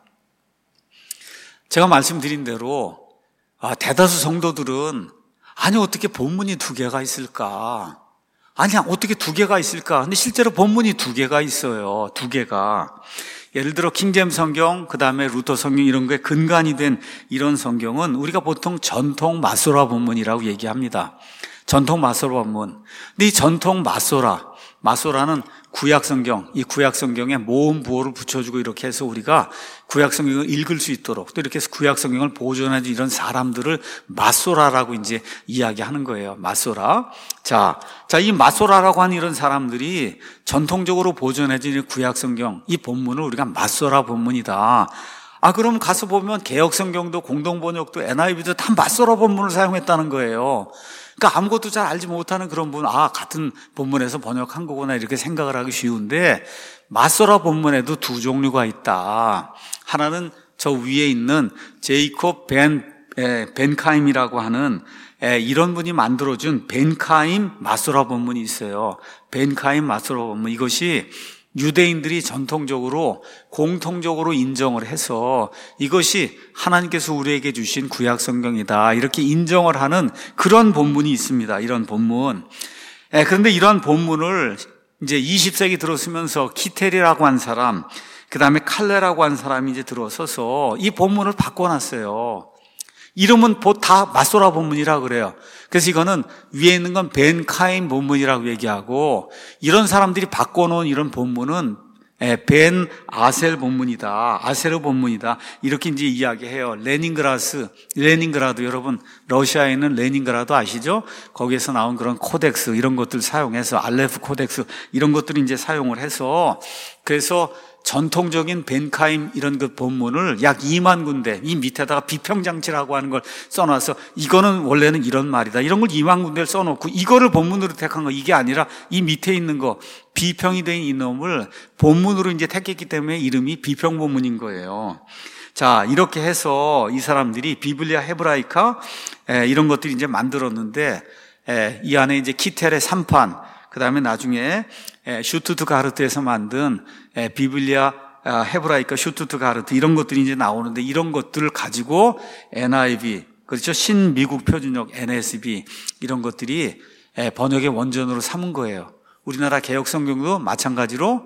제가 말씀드린 대로 아, 대다수 성도들은 아니 어떻게 본문이 두 개가 있을까? 아니 어떻게 두 개가 있을까? 근데 실제로 본문이 두 개가 있어요. 두 개가. 예를 들어 킹제임스 성경, 그 다음에 루터 성경 이런 거에 근간이 된 이런 성경은 우리가 보통 전통 마소라 본문이라고 얘기합니다. 전통 마소라 본문. 근데 이 전통 마소라, 마소라는 구약 성경, 이 구약 성경에 모음 부호를 붙여주고 이렇게 해서 우리가 구약 성경을 읽을 수 있도록 또 이렇게 해서 구약 성경을 보존해준 이런 사람들을 마소라라고 이제 이야기하는 거예요. 마소라. 자, 자, 이 마소라라고 하는 이런 사람들이 전통적으로 보존해진 이 구약 성경, 이 본문을 우리가 마소라 본문이다. 아, 그럼 가서 보면 개역 성경도 공동번역도 엔아이브이도 다 마소라 본문을 사용했다는 거예요. 그러니까 아무것도 잘 알지 못하는 그런 분, 아, 같은 본문에서 번역한 거구나 이렇게 생각을 하기 쉬운데 마소라 본문에도 두 종류가 있다. 하나는 저 위에 있는 제이콥 벤, 에, 벤카임이라고 하는 에, 이런 분이 만들어준 벤카임 마소라 본문이 있어요. 벤카임 마소라 본문, 이것이 유대인들이 전통적으로 공통적으로 인정을 해서 이것이 하나님께서 우리에게 주신 구약 성경이다 이렇게 인정을 하는 그런 본문이 있습니다. 이런 본문. 예, 그런데 이러한 본문을 이제 이십 세기 들어서면서 키텔이라고 한 사람, 그 다음에 칼레라고 한 사람이 이제 들어서서 이 본문을 바꿔놨어요. 이름은 다 마소라 본문이라 그래요. 그래서 이거는 위에 있는 건 벤카임 본문이라고 얘기하고 이런 사람들이 바꿔놓은 이런 본문은 벤 아셀 본문이다. 아세르 본문이다. 이렇게 이제 이야기해요. 레닌그라스, 레닌그라드 여러분 러시아에 있는 레닌그라드 아시죠? 거기에서 나온 그런 코덱스 이런 것들 사용해서 알레프 코덱스 이런 것들을 이제 사용을 해서 그래서 전통적인 벤카임 이런 그 본문을 약 이만 군데 이 밑에다가 비평장치라고 하는 걸 써놔서 이거는 원래는 이런 말이다 이런 걸 이만 군데를 써놓고 이거를 본문으로 택한 거 이게 아니라 이 밑에 있는 거 비평이 된 이놈을 본문으로 이제 택했기 때문에 이름이 비평 본문인 거예요. 자, 이렇게 해서 이 사람들이 비블리아 헤브라이카 에, 이런 것들이 이제 만들었는데 에, 이 안에 이제 키텔의 삼판 그 다음에 나중에 슈투트가르트에서 만든 비블리아 헤브라이카 슈투트가르트 이런 것들이 이제 나오는데 이런 것들을 가지고 엔아이브이 그렇죠 신미국 표준역 엔에스비 이런 것들이 번역의 원전으로 삼은 거예요. 우리나라 개역 성경도 마찬가지로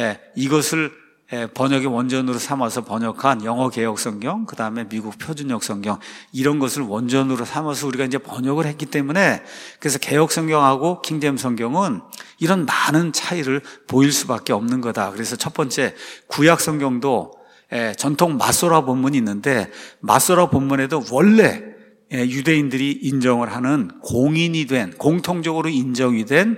이것을 번역의 원전으로 삼아서 번역한 영어 개역 성경, 그 다음에 미국 표준역 성경 이런 것을 원전으로 삼아서 우리가 이제 번역을 했기 때문에 그래서 개역 성경하고 킹제임스 성경은 이런 많은 차이를 보일 수밖에 없는 거다. 그래서 첫 번째 구약 성경도 전통 마소라 본문이 있는데 마소라 본문에도 원래 유대인들이 인정을 하는 공인이 된 공통적으로 인정이 된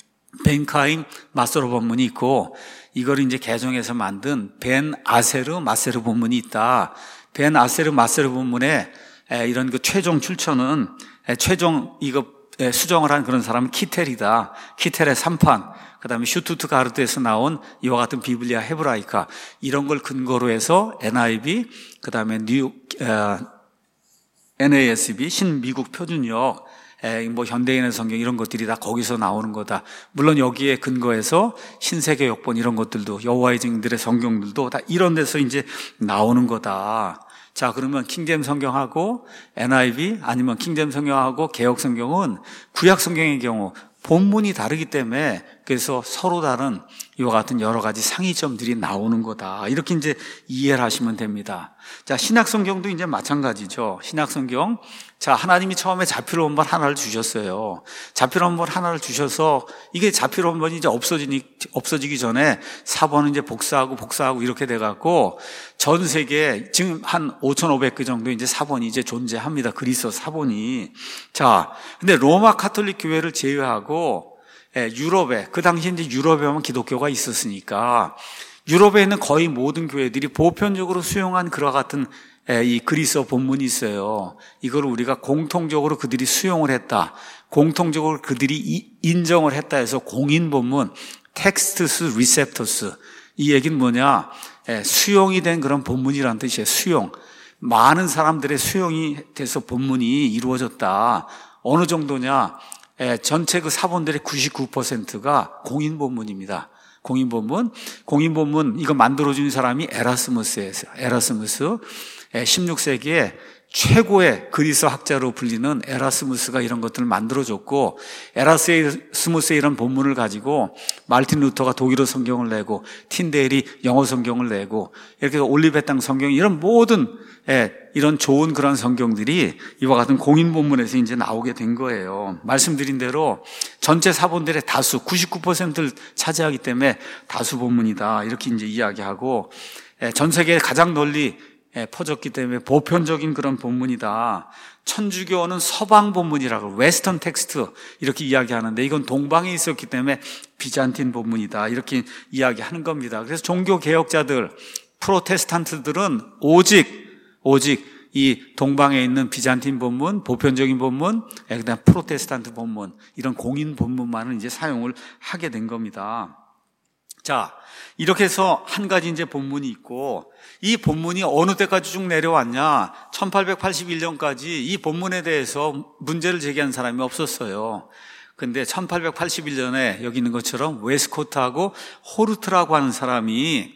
벤카임 마소라 본문이 있고 이걸 이제 개정해서 만든 벤 아세르 마세르 본문이 있다. 벤 아세르 마세르 본문에 이런 그 최종 출처는 최종 이거 수정을 한 그런 사람은 키텔이다. 키텔의 삼판, 그 다음에 슈투트가르트에서 나온 이와 같은 비블리아 헤브라이카 이런 걸 근거로 해서 엔아이브이, 그 다음에 뉴 어, 엔에이에스비 신미국 표준역 에, 뭐 현대인의 성경 이런 것들이 다 거기서 나오는 거다. 물론 여기에 근거해서 신세계 역본 이런 것들도 여호와의 증인들의 성경들도 다 이런 데서 이제 나오는 거다. 자, 그러면 킹제임스 성경하고 엔아이브이 아니면 킹제임스 성경하고 개역 성경은 구약 성경의 경우 본문이 다르기 때문에 그래서 서로 다른 이와 같은 여러 가지 상이점들이 나오는 거다. 이렇게 이제 이해를 하시면 됩니다. 자, 신약 성경도 이제 마찬가지죠. 신약 성경. 자, 하나님이 처음에 자필 원본 하나를 주셨어요. 자필 원본 하나를 주셔서 이게 자필 원본이 이제 없어지니, 없어지기 전에 사본은 이제 복사하고 복사하고 이렇게 돼갖고 전 세계에 지금 한 오천오백 개 정도 이제 사본이 이제 존재합니다. 그리스어 사본이. 자, 근데 로마 카톨릭 교회를 제외하고 유럽에, 그 당시 이제 유럽에만 기독교가 있었으니까 유럽에 있는 거의 모든 교회들이 보편적으로 수용한 그와 같은 이 그리스어 본문이 있어요. 이걸 우리가 공통적으로 그들이 수용을 했다. 공통적으로 그들이 인정을 했다 해서 공인 본문, 텍스트스 리셉터스. 이 얘기는 뭐냐? 수용이 된 그런 본문이라는 뜻이에요. 수용. 많은 사람들의 수용이 돼서 본문이 이루어졌다. 어느 정도냐? 예, 전체 그 사본들의 구십구 퍼센트가 공인 본문입니다. 공인 본문, 공인 본문 이거 만들어준 사람이 에라스무스예요. 에라스무스. 예, 십육 세기에 최고의 그리스 학자로 불리는 에라스무스가 이런 것들을 만들어줬고, 에라스무스의 이런 본문을 가지고 말틴 루터가 독일어 성경을 내고, 틴데일이 영어 성경을 내고, 이렇게 올리베탕 성경, 이런 모든 예, 이런 좋은 그런 성경들이 이와 같은 공인 본문에서 이제 나오게 된 거예요. 말씀드린 대로 전체 사본들의 다수 구십구 퍼센트를 차지하기 때문에 다수 본문이다, 이렇게 이제 이야기하고, 예, 전 세계에 가장 널리 예, 퍼졌기 때문에 보편적인 그런 본문이다. 천주교는 서방 본문이라고 웨스턴 텍스트 이렇게 이야기하는데, 이건 동방에 있었기 때문에 비잔틴 본문이다, 이렇게 이야기하는 겁니다. 그래서 종교 개혁자들, 프로테스탄트들은 오직 오직 이 동방에 있는 비잔틴 본문, 보편적인 본문, 그다음 프로테스탄트 본문, 이런 공인 본문만을 이제 사용을 하게 된 겁니다. 자, 이렇게 해서 한 가지 이제 본문이 있고, 이 본문이 어느 때까지 쭉 내려왔냐? 천팔백팔십일 년까지 이 본문에 대해서 문제를 제기한 사람이 없었어요. 근데 천팔백팔십일 년에 여기 있는 것처럼 웨스코트하고 호르트라고 하는 사람이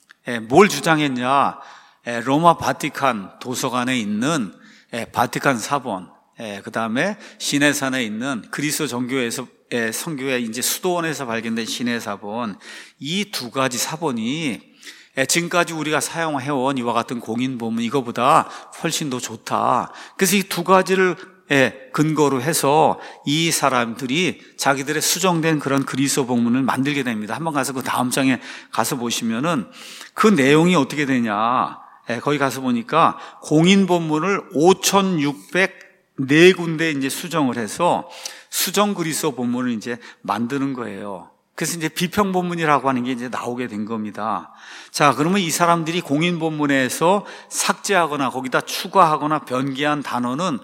뭘 주장했냐? 로마 바티칸 도서관에 있는 바티칸 사본, 그 다음에 시내산에 있는 그리스도 정교회에서 성교회 이제 수도원에서 발견된 시내 사본, 이 두 가지 사본이 지금까지 우리가 사용해온 이와 같은 공인 본문 이거보다 훨씬 더 좋다. 그래서 이 두 가지를 근거로 해서 이 사람들이 자기들의 수정된 그런 그리스도 본문을 만들게 됩니다. 한번 가서 그 다음 장에 가서 보시면은 그 내용이 어떻게 되냐? 거기 가서 보니까 공인 본문을 오천육백사 군데 이제 수정을 해서 수정 그리스도 본문을 이제 만드는 거예요. 그래서 이제 비평 본문이라고 하는 게 이제 나오게 된 겁니다. 자, 그러면 이 사람들이 공인 본문에서 삭제하거나 거기다 추가하거나 변기한 단어는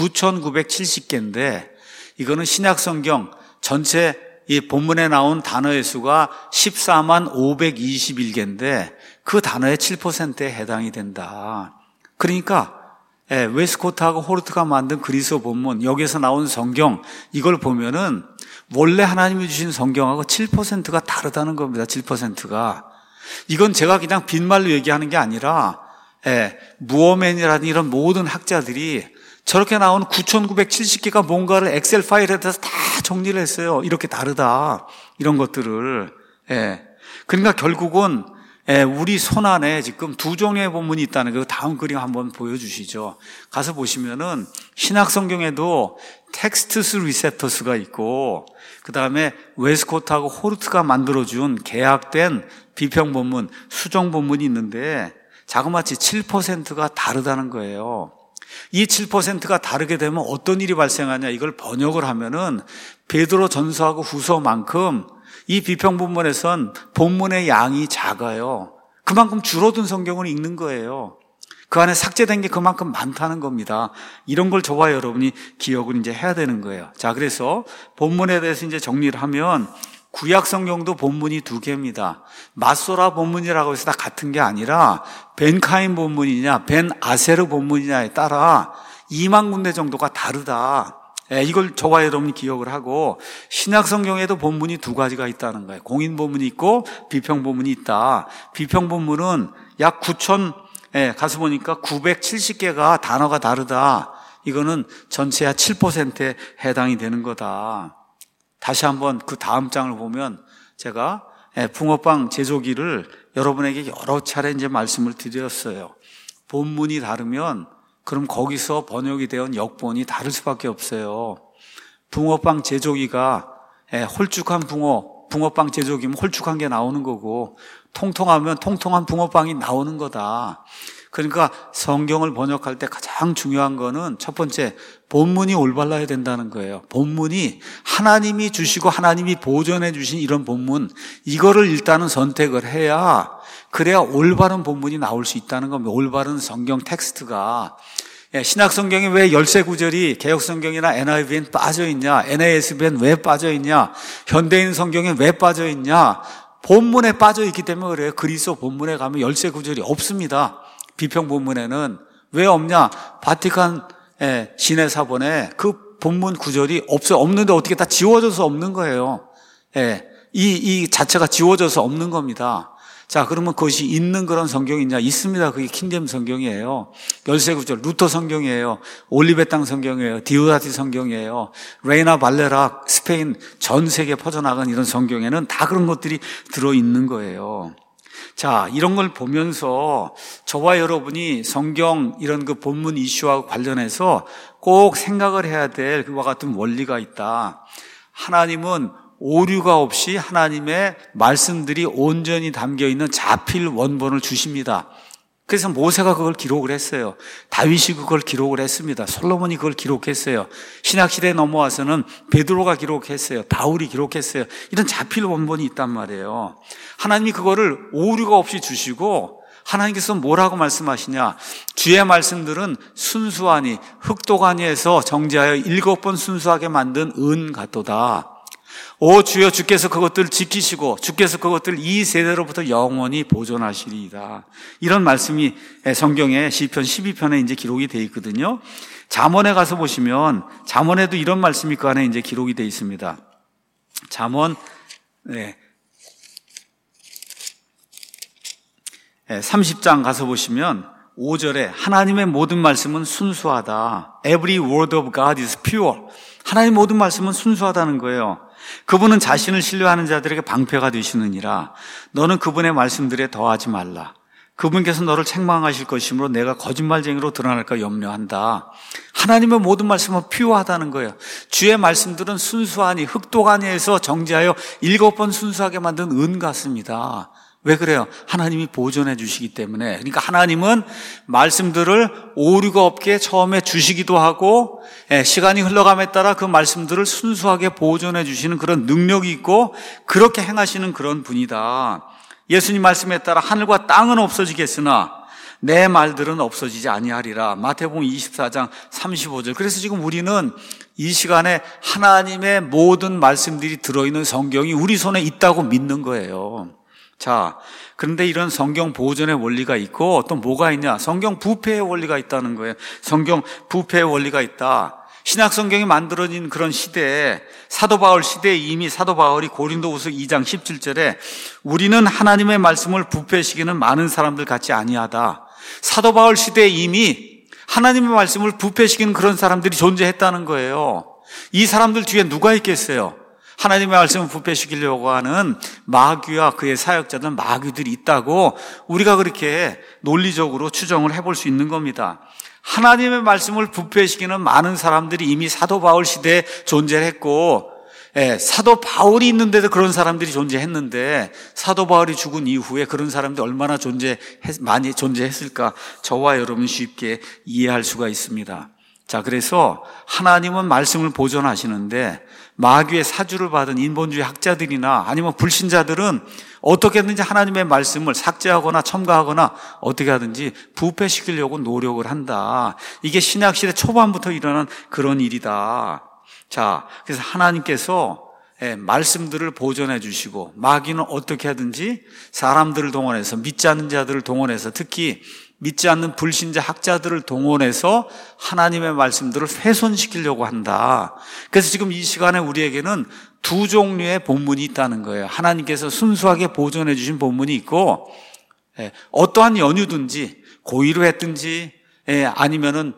구천구백칠십 개인데, 이거는 신약 성경 전체 이 본문에 나온 단어의 수가 십사만 오백이십일 개인데 그 단어의 칠 퍼센트에 해당이 된다. 그러니까 예, 웨스코트하고 호르트가 만든 그리스도 본문, 여기에서 나온 성경, 이걸 보면은 원래 하나님이 주신 성경하고 칠 퍼센트가 다르다는 겁니다. 칠 퍼센트가. 이건 제가 그냥 빈말로 얘기하는 게 아니라 예, 무어맨이라든 이런 모든 학자들이 저렇게 나온 구천구백칠십 개가 뭔가를 엑셀 파일에다 다 정리를 했어요. 이렇게 다르다, 이런 것들을. 예. 그러니까 결국은 예, 우리 손안에 지금 두 종류의 본문이 있다는 거, 다음 그림 한번 보여주시죠. 가서 보시면은 신약 성경에도 텍스트스 리셉터스가 있고, 그 다음에 웨스코트하고 호르트가 만들어준 개약된 비평 본문, 수정 본문이 있는데 자그마치 칠 퍼센트가 다르다는 거예요. 이 칠 퍼센트가 다르게 되면 어떤 일이 발생하냐? 이걸 번역을 하면은 베드로 전서하고 후서만큼 이 비평 본문에선 본문의 양이 작아요. 그만큼 줄어든 성경을 읽는 거예요. 그 안에 삭제된 게 그만큼 많다는 겁니다. 이런 걸 저와 여러분이 기억을 이제 해야 되는 거예요. 자, 그래서 본문에 대해서 이제 정리를 하면 구약 성경도 본문이 두 개입니다. 마소라 본문이라고 해서 다 같은 게 아니라 벤카임 본문이냐, 벤 아세르 본문이냐에 따라 이만 군데 정도가 다르다. 예, 이걸 저와 여러분이 기억을 하고, 신약 성경에도 본문이 두 가지가 있다는 거예요. 공인 본문이 있고 비평 본문이 있다. 비평 본문은 약 구천, 예, 가서 보니까 구백칠십 개가 단어가 다르다. 이거는 전체의 칠 퍼센트에 해당이 되는 거다. 다시 한번 그 다음 장을 보면 제가 붕어빵 제조기를 여러분에게 여러 차례 이제 말씀을 드렸어요. 본문이 다르면 그럼 거기서 번역이 되온 역본이 다를 수밖에 없어요. 붕어빵 제조기가 홀쭉한 붕어, 붕어빵 제조기면 홀쭉한 게 나오는 거고, 통통하면 통통한 붕어빵이 나오는 거다. 그러니까 성경을 번역할 때 가장 중요한 거는 첫 번째, 본문이 올바라야 된다는 거예요. 본문이 하나님이 주시고 하나님이 보존해 주신 이런 본문, 이거를 일단은 선택을 해야, 그래야 올바른 본문이 나올 수 있다는 겁니다. 올바른 성경 텍스트가. 신약 성경에 왜 열세 구절이 개역 성경이나 엔아이브이엔 빠져 있냐, 엔에이에스비엔 왜 빠져 있냐, 현대인 성경에 왜 빠져 있냐? 본문에 빠져 있기 때문에 그래요. 그리스도 본문에 가면 열세 구절이 없습니다. 비평 본문에는 왜 없냐? 바티칸 시내 사본에 그 본문 구절이 없어요. 없는데 어떻게 다 지워져서 없는 거예요. 예. 이, 이 자체가 지워져서 없는 겁니다. 자, 그러면 그것이 있는 그런 성경이냐? 있습니다. 그게 킹잼 성경이에요. 열세 구절, 루터 성경이에요. 올리베 땅 성경이에요. 디오다티 성경이에요. 레이나 발레라, 스페인 전 세계에 퍼져나간 이런 성경에는 다 그런 것들이 들어있는 거예요. 자, 이런 걸 보면서 저와 여러분이 성경 이런 그 본문 이슈와 관련해서 꼭 생각을 해야 될 그와 같은 원리가 있다. 하나님은 오류가 없이 하나님의 말씀들이 온전히 담겨있는 자필 원본을 주십니다. 그래서 모세가 그걸 기록을 했어요. 다윗이 그걸 기록을 했습니다. 솔로몬이 그걸 기록했어요. 신약시대에 넘어와서는 베드로가 기록했어요. 바울이 기록했어요. 이런 자필 원본이 있단 말이에요. 하나님이 그거를 오류가 없이 주시고 하나님께서 뭐라고 말씀하시냐? 주의 말씀들은 순수하니 흙도가니에서 정제하여 일곱 번 순수하게 만든 은 같도다. 오 주여, 주께서 그것들을 지키시고 주께서 그것들을 이 세대로부터 영원히 보존하시리이다. 이런 말씀이 성경의 시편 십이 편에 이제 기록이 되어 있거든요. 잠언에 가서 보시면 잠언에도 이런 말씀이 그 안에 이제 기록이 되어 있습니다. 잠언 네. 삼십 장 가서 보시면 오 절에 하나님의 모든 말씀은 순수하다. Every word of God is pure. 하나님의 모든 말씀은 순수하다는 거예요. 그분은 자신을 신뢰하는 자들에게 방패가 되시느니라. 너는 그분의 말씀들에 더하지 말라. 그분께서 너를 책망하실 것이므로 내가 거짓말쟁이로 드러날까 염려한다. 하나님의 모든 말씀은 퓨어하다는 거예요. 주의 말씀들은 순수하니 흙도가니에서 정제하여 일곱 번 순수하게 만든 은 같습니다. 왜 그래요? 하나님이 보존해 주시기 때문에. 그러니까 하나님은 말씀들을 오류가 없게 처음에 주시기도 하고 시간이 흘러감에 따라 그 말씀들을 순수하게 보존해 주시는 그런 능력이 있고 그렇게 행하시는 그런 분이다. 예수님 말씀에 따라 하늘과 땅은 없어지겠으나 내 말들은 없어지지 아니하리라. 마태복음 이십사 장 삼십오 절. 그래서 지금 우리는 이 시간에 하나님의 모든 말씀들이 들어있는 성경이 우리 손에 있다고 믿는 거예요. 자, 그런데 이런 성경 보존의 원리가 있고 또 뭐가 있냐? 성경 부패의 원리가 있다는 거예요. 성경 부패의 원리가 있다. 신약 성경이 만들어진 그런 시대에 사도 바울 시대에 이미 사도 바울이 고린도후서 이 장 십칠 절에 우리는 하나님의 말씀을 부패시키는 많은 사람들 같지 아니하다. 사도 바울 시대에 이미 하나님의 말씀을 부패시키는 그런 사람들이 존재했다는 거예요. 이 사람들 뒤에 누가 있겠어요? 하나님의 말씀을 부패시키려고 하는 마귀와 그의 사역자들, 마귀들이 있다고 우리가 그렇게 논리적으로 추정을 해볼 수 있는 겁니다. 하나님의 말씀을 부패시키는 많은 사람들이 이미 사도 바울 시대에 존재했고, 예, 사도 바울이 있는데도 그런 사람들이 존재했는데 사도 바울이 죽은 이후에 그런 사람들이 얼마나 존재 많이 존재했을까? 저와 여러분 쉽게 이해할 수가 있습니다. 자, 그래서 하나님은 말씀을 보존하시는데 마귀의 사주를 받은 인본주의 학자들이나 아니면 불신자들은 어떻게든지 하나님의 말씀을 삭제하거나 첨가하거나 어떻게 하든지 부패시키려고 노력을 한다. 이게 신약시대 초반부터 일어난 그런 일이다. 자, 그래서 하나님께서 말씀들을 보존해 주시고 마귀는 어떻게 하든지 사람들을 동원해서 믿지 않는 자들을 동원해서 특히 믿지 않는 불신자 학자들을 동원해서 하나님의 말씀들을 훼손시키려고 한다. 그래서 지금 이 시간에 우리에게는 두 종류의 본문이 있다는 거예요. 하나님께서 순수하게 보존해 주신 본문이 있고 어떠한 연유든지 고의로 했든지 아니면은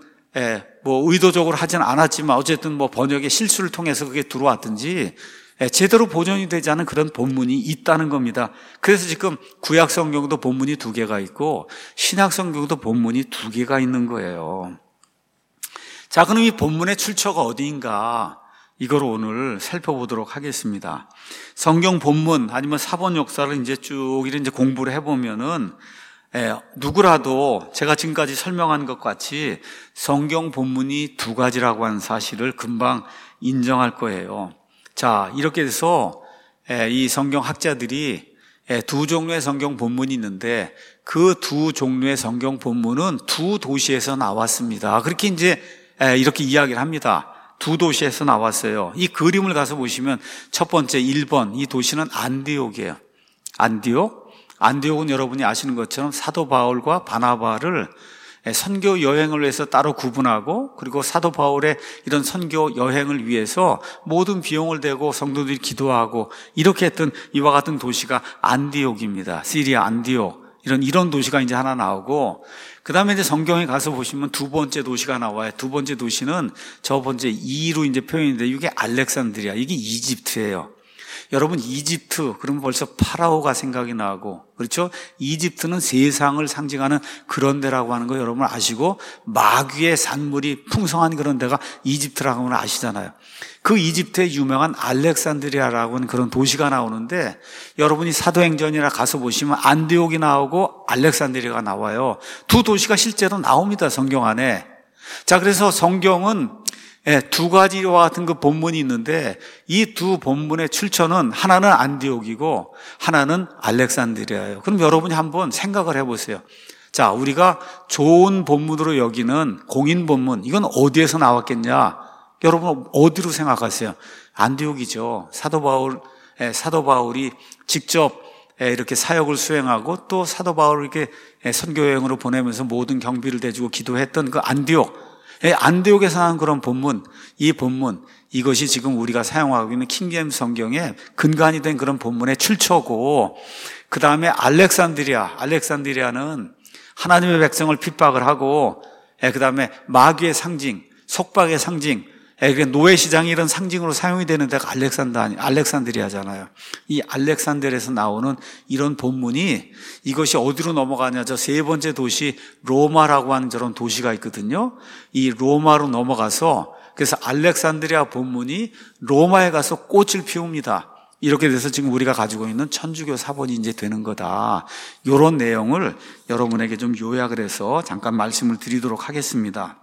뭐 의도적으로 하진 않았지만 어쨌든 뭐 번역의 실수를 통해서 그게 들어왔든지 제대로 보존이 되지 않은 그런 본문이 있다는 겁니다. 그래서 지금 구약 성경도 본문이 두 개가 있고 신약 성경도 본문이 두 개가 있는 거예요. 자, 그럼 이 본문의 출처가 어디인가? 이걸 오늘 살펴보도록 하겠습니다. 성경 본문 아니면 사본 역사를 이제 쭉 이제 공부를 해보면은 예, 누구라도 제가 지금까지 설명한 것 같이 성경 본문이 두 가지라고 하는 사실을 금방 인정할 거예요. 자, 이렇게 해서 이 성경 학자들이 두 종류의 성경 본문이 있는데 그 두 종류의 성경 본문은 두 도시에서 나왔습니다. 그렇게 이제 이렇게 이야기를 합니다. 두 도시에서 나왔어요. 이 그림을 가서 보시면 첫 번째 일 번 이 도시는 안디옥이에요. 안디옥? 안디옥은 여러분이 아시는 것처럼 사도 바울과 바나바를 선교 여행을 위해서 따로 구분하고, 그리고 사도 바울의 이런 선교 여행을 위해서 모든 비용을 대고 성도들이 기도하고 이렇게 했던 이와 같은 도시가 안디옥입니다. 시리아 안디옥. 이런 이런 도시가 이제 하나 나오고, 그 다음에 이제 성경에 가서 보시면 두 번째 도시가 나와요. 두 번째 도시는 저 번째 이로 이제 표현인데, 이게 알렉산드리아, 이게 이집트예요. 여러분, 이집트 그러면 벌써 파라오가 생각이 나고, 그렇죠? 이집트는 세상을 상징하는 그런 데라고 하는 거 여러분 아시고, 마귀의 산물이 풍성한 그런 데가 이집트라고 하는 거 아시잖아요. 그 이집트의 유명한 알렉산드리아라고 하는 그런 도시가 나오는데, 여러분이 사도행전이나 가서 보시면 안디옥이 나오고 알렉산드리아가 나와요. 두 도시가 실제로 나옵니다, 성경 안에. 자, 그래서 성경은 예, 두 가지와 같은 그 본문이 있는데, 이 두 본문의 출처는 하나는 안디옥이고 하나는 알렉산드리아예요. 그럼 여러분이 한번 생각을 해보세요. 자, 우리가 좋은 본문으로 여기는 공인 본문, 이건 어디에서 나왔겠냐? 여러분 어디로 생각하세요? 안디옥이죠. 사도 바울, 예, 사도 바울이 직접 예, 이렇게 사역을 수행하고, 또 사도 바울을 이렇게 예, 선교 여행으로 보내면서 모든 경비를 대주고 기도했던 그 안디옥. 예, 안디옥에서 나온 그런 본문, 이 본문, 이것이 지금 우리가 사용하고 있는 킹제임스 성경의 근간이 된 그런 본문의 출처고, 그 다음에 알렉산드리아, 알렉산드리아는 하나님의 백성을 핍박을 하고, 예, 그 다음에 마귀의 상징, 속박의 상징, 예, 노예 시장이 이런 상징으로 사용이 되는 데가 알렉산드, 알렉산드리아잖아요. 이 알렉산드리아에서 나오는 이런 본문이 이것이 어디로 넘어가냐? 저 세 번째 도시 로마라고 하는 저런 도시가 있거든요. 이 로마로 넘어가서, 그래서 알렉산드리아 본문이 로마에 가서 꽃을 피웁니다. 이렇게 돼서 지금 우리가 가지고 있는 천주교 사본이 이제 되는 거다. 이런 내용을 여러분에게 좀 요약을 해서 잠깐 말씀을 드리도록 하겠습니다.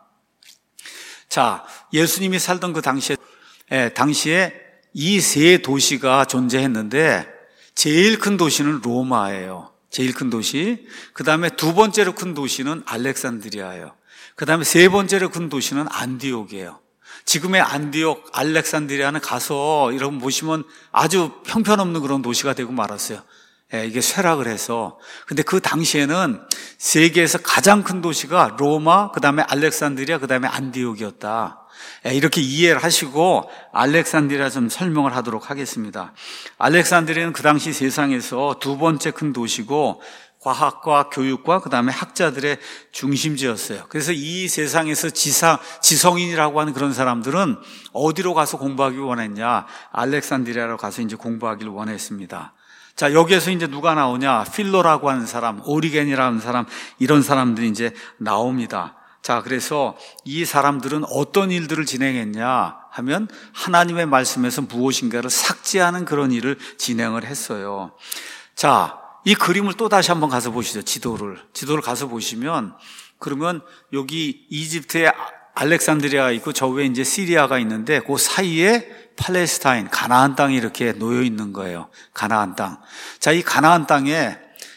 자, 예수님이 살던 그 당시에, 예, 당시에 이 세 도시가 존재했는데, 제일 큰 도시는 로마예요. 제일 큰 도시. 그 다음에 두 번째로 큰 도시는 알렉산드리아예요. 그 다음에 세 번째로 큰 도시는 안디옥이에요. 지금의 안디옥, 알렉산드리아는 가서 여러분 보시면 아주 형편없는 그런 도시가 되고 말았어요. 예, 이게 쇠락을 해서. 근데 그 당시에는 세계에서 가장 큰 도시가 로마, 그 다음에 알렉산드리아, 그 다음에 안디옥이었다. 예, 이렇게 이해를 하시고 알렉산드리아 좀 설명을 하도록 하겠습니다. 알렉산드리아는 그 당시 세상에서 두 번째 큰 도시고, 과학과 교육과 그 다음에 학자들의 중심지였어요. 그래서 이 세상에서 지사, 지성인이라고 하는 그런 사람들은 어디로 가서 공부하기 원했냐? 알렉산드리아로 가서 이제 공부하기를 원했습니다. 자, 여기에서 이제 누가 나오냐? 필로라고 하는 사람, 오리겐이라는 사람, 이런 사람들이 이제 나옵니다. 자, 그래서 이 사람들은 어떤 일들을 진행했냐 하면 하나님의 말씀에서 무엇인가를 삭제하는 그런 일을 진행을 했어요. 자, 이 그림을 또 다시 한번 가서 보시죠. 지도를. 지도를 가서 보시면, 그러면 여기 이집트에 알렉산드리아가 있고 저 위에 이제 시리아가 있는데, 그 사이에 팔레스타인, 가나안 땅이 이렇게 놓여 있는 거예요. 가나안 땅. 자, 이 가나안 땅에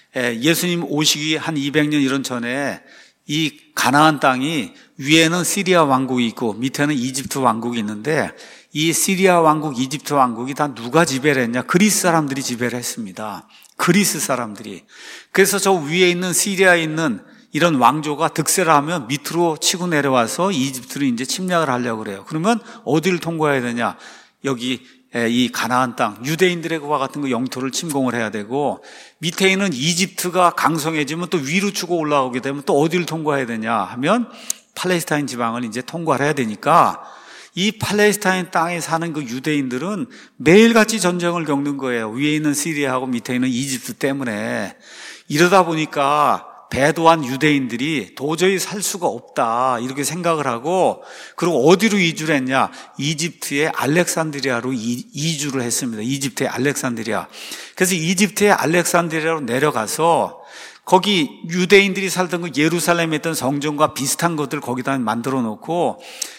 예수님 오시기 한 이백 년 이런 전에 이 가나안 땅이 위에는 시리아 왕국이 있고 밑에는 이집트 왕국이 있는데, 이 시리아 왕국, 이집트 왕국이 다 누가 지배를 했냐? 그리스 사람들이 지배를 했습니다. 그리스 사람들이. 그래서 저 위에 있는 시리아에 있는 이런 왕조가 득세를 하면 밑으로 치고 내려와서 이집트를 이제 침략을 하려고 그래요. 그러면 어디를 통과해야 되냐? 여기 이 가나안 땅, 유대인들의 그와 같은 그 영토를 침공을 해야 되고, 밑에 있는 이집트가 강성해지면 또 위로 치고 올라오게 되면 또 어디를 통과해야 되냐 하면 팔레스타인 지방을 이제 통과를 해야 되니까, 이 팔레스타인 땅에 사는 그 유대인들은 매일같이 전쟁을 겪는 거예요. 위에 있는 시리아하고 밑에 있는 이집트 때문에. 이러다 보니까 배도한 유대인들이 도저히 살 수가 없다 이렇게 생각을 하고, 그리고 어디로 이주를 했냐? 이집트의 알렉산드리아로 이주를 했습니다. 이집트의 알렉산드리아. 그래서 이집트의 알렉산드리아로 내려가서 거기 유대인들이 살던 그 예루살렘에 있던 성전과 비슷한 것들 거기다 만들어 놓고,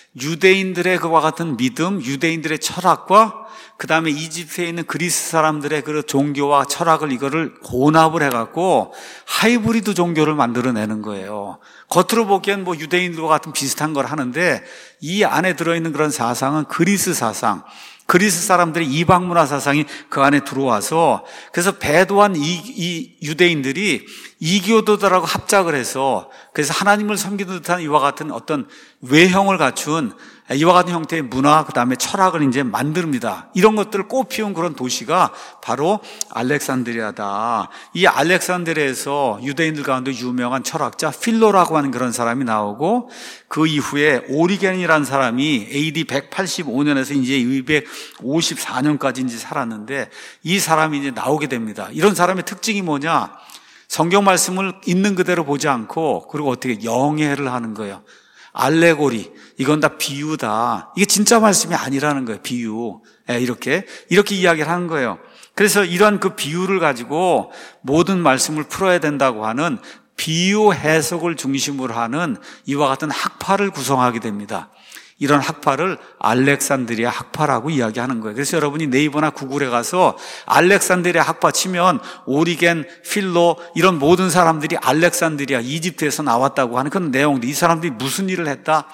유대인들의 그와 같은 믿음, 유대인들의 철학과 그 다음에 이집트에 있는 그리스 사람들의 그 종교와 철학을 이거를 혼합을 해갖고 하이브리드 종교를 만들어내는 거예요. 겉으로 보기엔 뭐 유대인들과 같은 비슷한 걸 하는데, 이 안에 들어있는 그런 사상은 그리스 사상, 그리스 사람들의 이방 문화 사상이 그 안에 들어와서, 그래서 배도한 이, 이 유대인들이 이교도들하고 합작을 해서, 그래서 하나님을 섬기는 듯한 이와 같은 어떤 외형을 갖춘 이와 같은 형태의 문화, 그 다음에 철학을 이제 만듭니다. 이런 것들을 꽃피운 그런 도시가 바로 알렉산드리아다. 이 알렉산드리아에서 유대인들 가운데 유명한 철학자 필로라고 하는 그런 사람이 나오고, 그 이후에 오리겐이라는 사람이 에이디 백팔십오 년에서 이제 이백오십사 년까지 이제 살았는데, 이 사람이 이제 나오게 됩니다. 이런 사람의 특징이 뭐냐? 성경 말씀을 있는 그대로 보지 않고, 그리고 어떻게 영해를 하는 거예요. 알레고리, 이건 다 비유다. 이게 진짜 말씀이 아니라는 거예요. 비유. 이렇게 이렇게 이야기를 하는 거예요. 그래서 이러한 그 비유를 가지고 모든 말씀을 풀어야 된다고 하는 비유 해석을 중심으로 하는 이와 같은 학파를 구성하게 됩니다. 이런 학파를 알렉산드리아 학파라고 이야기하는 거예요. 그래서 여러분이 네이버나 구글에 가서 알렉산드리아 학파 치면 오리겐, 필로 이런 모든 사람들이 알렉산드리아, 이집트에서 나왔다고 하는 그런 내용들, 이 사람들이 무슨 일을 했다?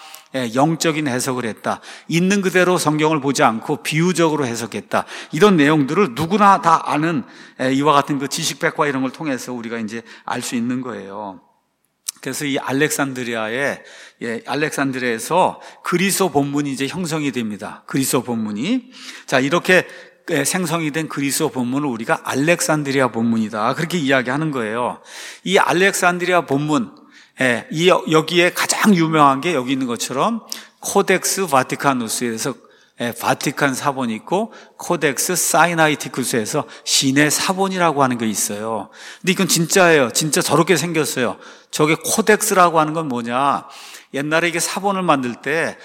영적인 해석을 했다. 있는 그대로 성경을 보지 않고 비유적으로 해석했다. 이런 내용들을 누구나 다 아는 이와 같은 그 지식백과 이런 걸 통해서 우리가 이제 알 수 있는 거예요. 그래서 이 알렉산드리아에, 예, 알렉산드리아에서 그리스도 본문이 이제 형성이 됩니다. 그리스도 본문이. 자, 이렇게 생성이 된 그리스도 본문을 우리가 알렉산드리아 본문이다. 그렇게 이야기하는 거예요. 이 알렉산드리아 본문, 예, 이, 여기에 가장 유명한 게 여기 있는 것처럼 코덱스 바티카누스에서 예, 바티칸 사본이 있고 코덱스 사이나이티쿠스에서 시내 사본이라고 하는 게 있어요. 근데 이건 진짜예요. 진짜 저렇게 생겼어요. 저게 코덱스라고 하는 건 뭐냐? 옛날에 이게 사본을 만들 때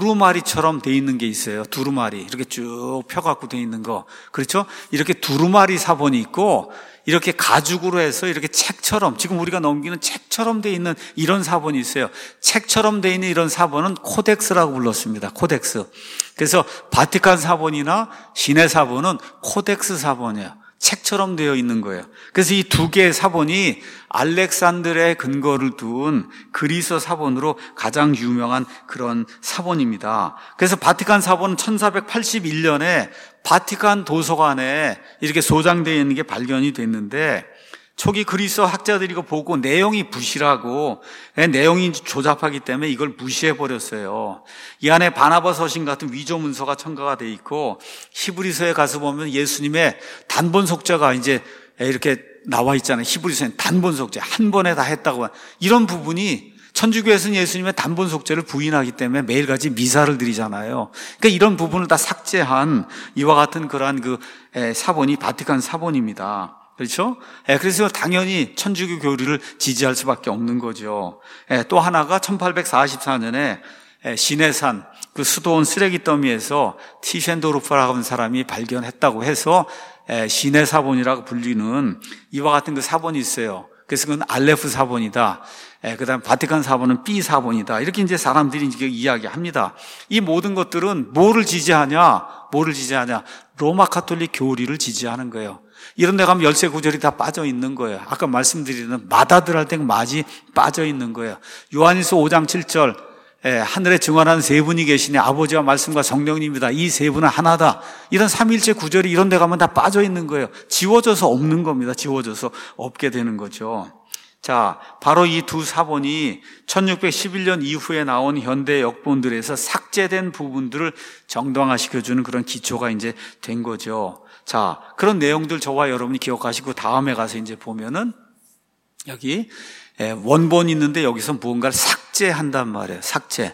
두루마리처럼 돼 있는 게 있어요. 두루마리 이렇게 쭉 펴갖고 돼 있는 거, 그렇죠? 이렇게 두루마리 사본이 있고, 이렇게 가죽으로 해서 이렇게 책처럼, 지금 우리가 넘기는 책처럼 돼 있는 이런 사본이 있어요. 책처럼 돼 있는 이런 사본은 코덱스라고 불렀습니다. 코덱스. 그래서 바티칸 사본이나 시내 사본은 코덱스 사본이에요. 책처럼 되어 있는 거예요. 그래서 이 두 개의 사본이 알렉산드리아의 근거를 둔 그리스 사본으로 가장 유명한 그런 사본입니다. 그래서 바티칸 사본은 천사백팔십일 년에 바티칸 도서관에 이렇게 소장되어 있는 게 발견이 됐는데, 초기 그리스 학자들이 이거 보고 내용이 부실하고 내용이 조잡하기 때문에 이걸 무시해버렸어요. 이 안에 바나바 서신 같은 위조 문서가 첨가가 돼 있고, 히브리서에 가서 보면 예수님의 단본 속죄가 이제 이렇게 나와 있잖아요. 히브리서엔 단본 속죄 한 번에 다 했다고. 이런 부분이 천주교에서는 예수님의 단본 속죄를 부인하기 때문에 매일같이 미사를 드리잖아요. 그러니까 이런 부분을 다 삭제한 이와 같은 그러한 그 사본이 바티칸 사본입니다. 그렇죠? 그래서 당연히 천주교 교리를 지지할 수밖에 없는 거죠. 또 하나가 천팔백사십사 년에 시내산 그 수도원 쓰레기 더미에서 티셴도르프라고 하는 사람이 발견했다고 해서 시내 사본이라고 불리는 이와 같은 그 사본이 있어요. 그래서 그건 알레프 사본이다. 그 다음 바티칸 사본은 B 사본이다. 이렇게 이제 사람들이 이제 이야기합니다. 이 모든 것들은 뭐를 지지하냐? 뭐를 지지하냐? 로마 카톨릭 교리를 지지하는 거예요. 이런 데 가면 열세 구절이 다 빠져 있는 거예요. 아까 말씀드리는 마다들 할 때 마지 빠져 있는 거예요. 요한일서 오 장 칠 절, 예, 하늘에 증언하는 세 분이 계시니 아버지와 말씀과 성령님이다. 이 세 분은 하나다. 이런 삼일체 구절이 이런 데 가면 다 빠져 있는 거예요. 지워져서 없는 겁니다. 지워져서 없게 되는 거죠. 자, 바로 이 두 사본이 천육백십일 년 이후에 나온 현대 역본들에서 삭제된 부분들을 정당화시켜주는 그런 기초가 이제 된 거죠. 자, 그런 내용들 저와 여러분이 기억하시고 다음에 가서 이제 보면은 여기 원본이 있는데 여기서 무언가를 삭제한단 말이에요. 삭제.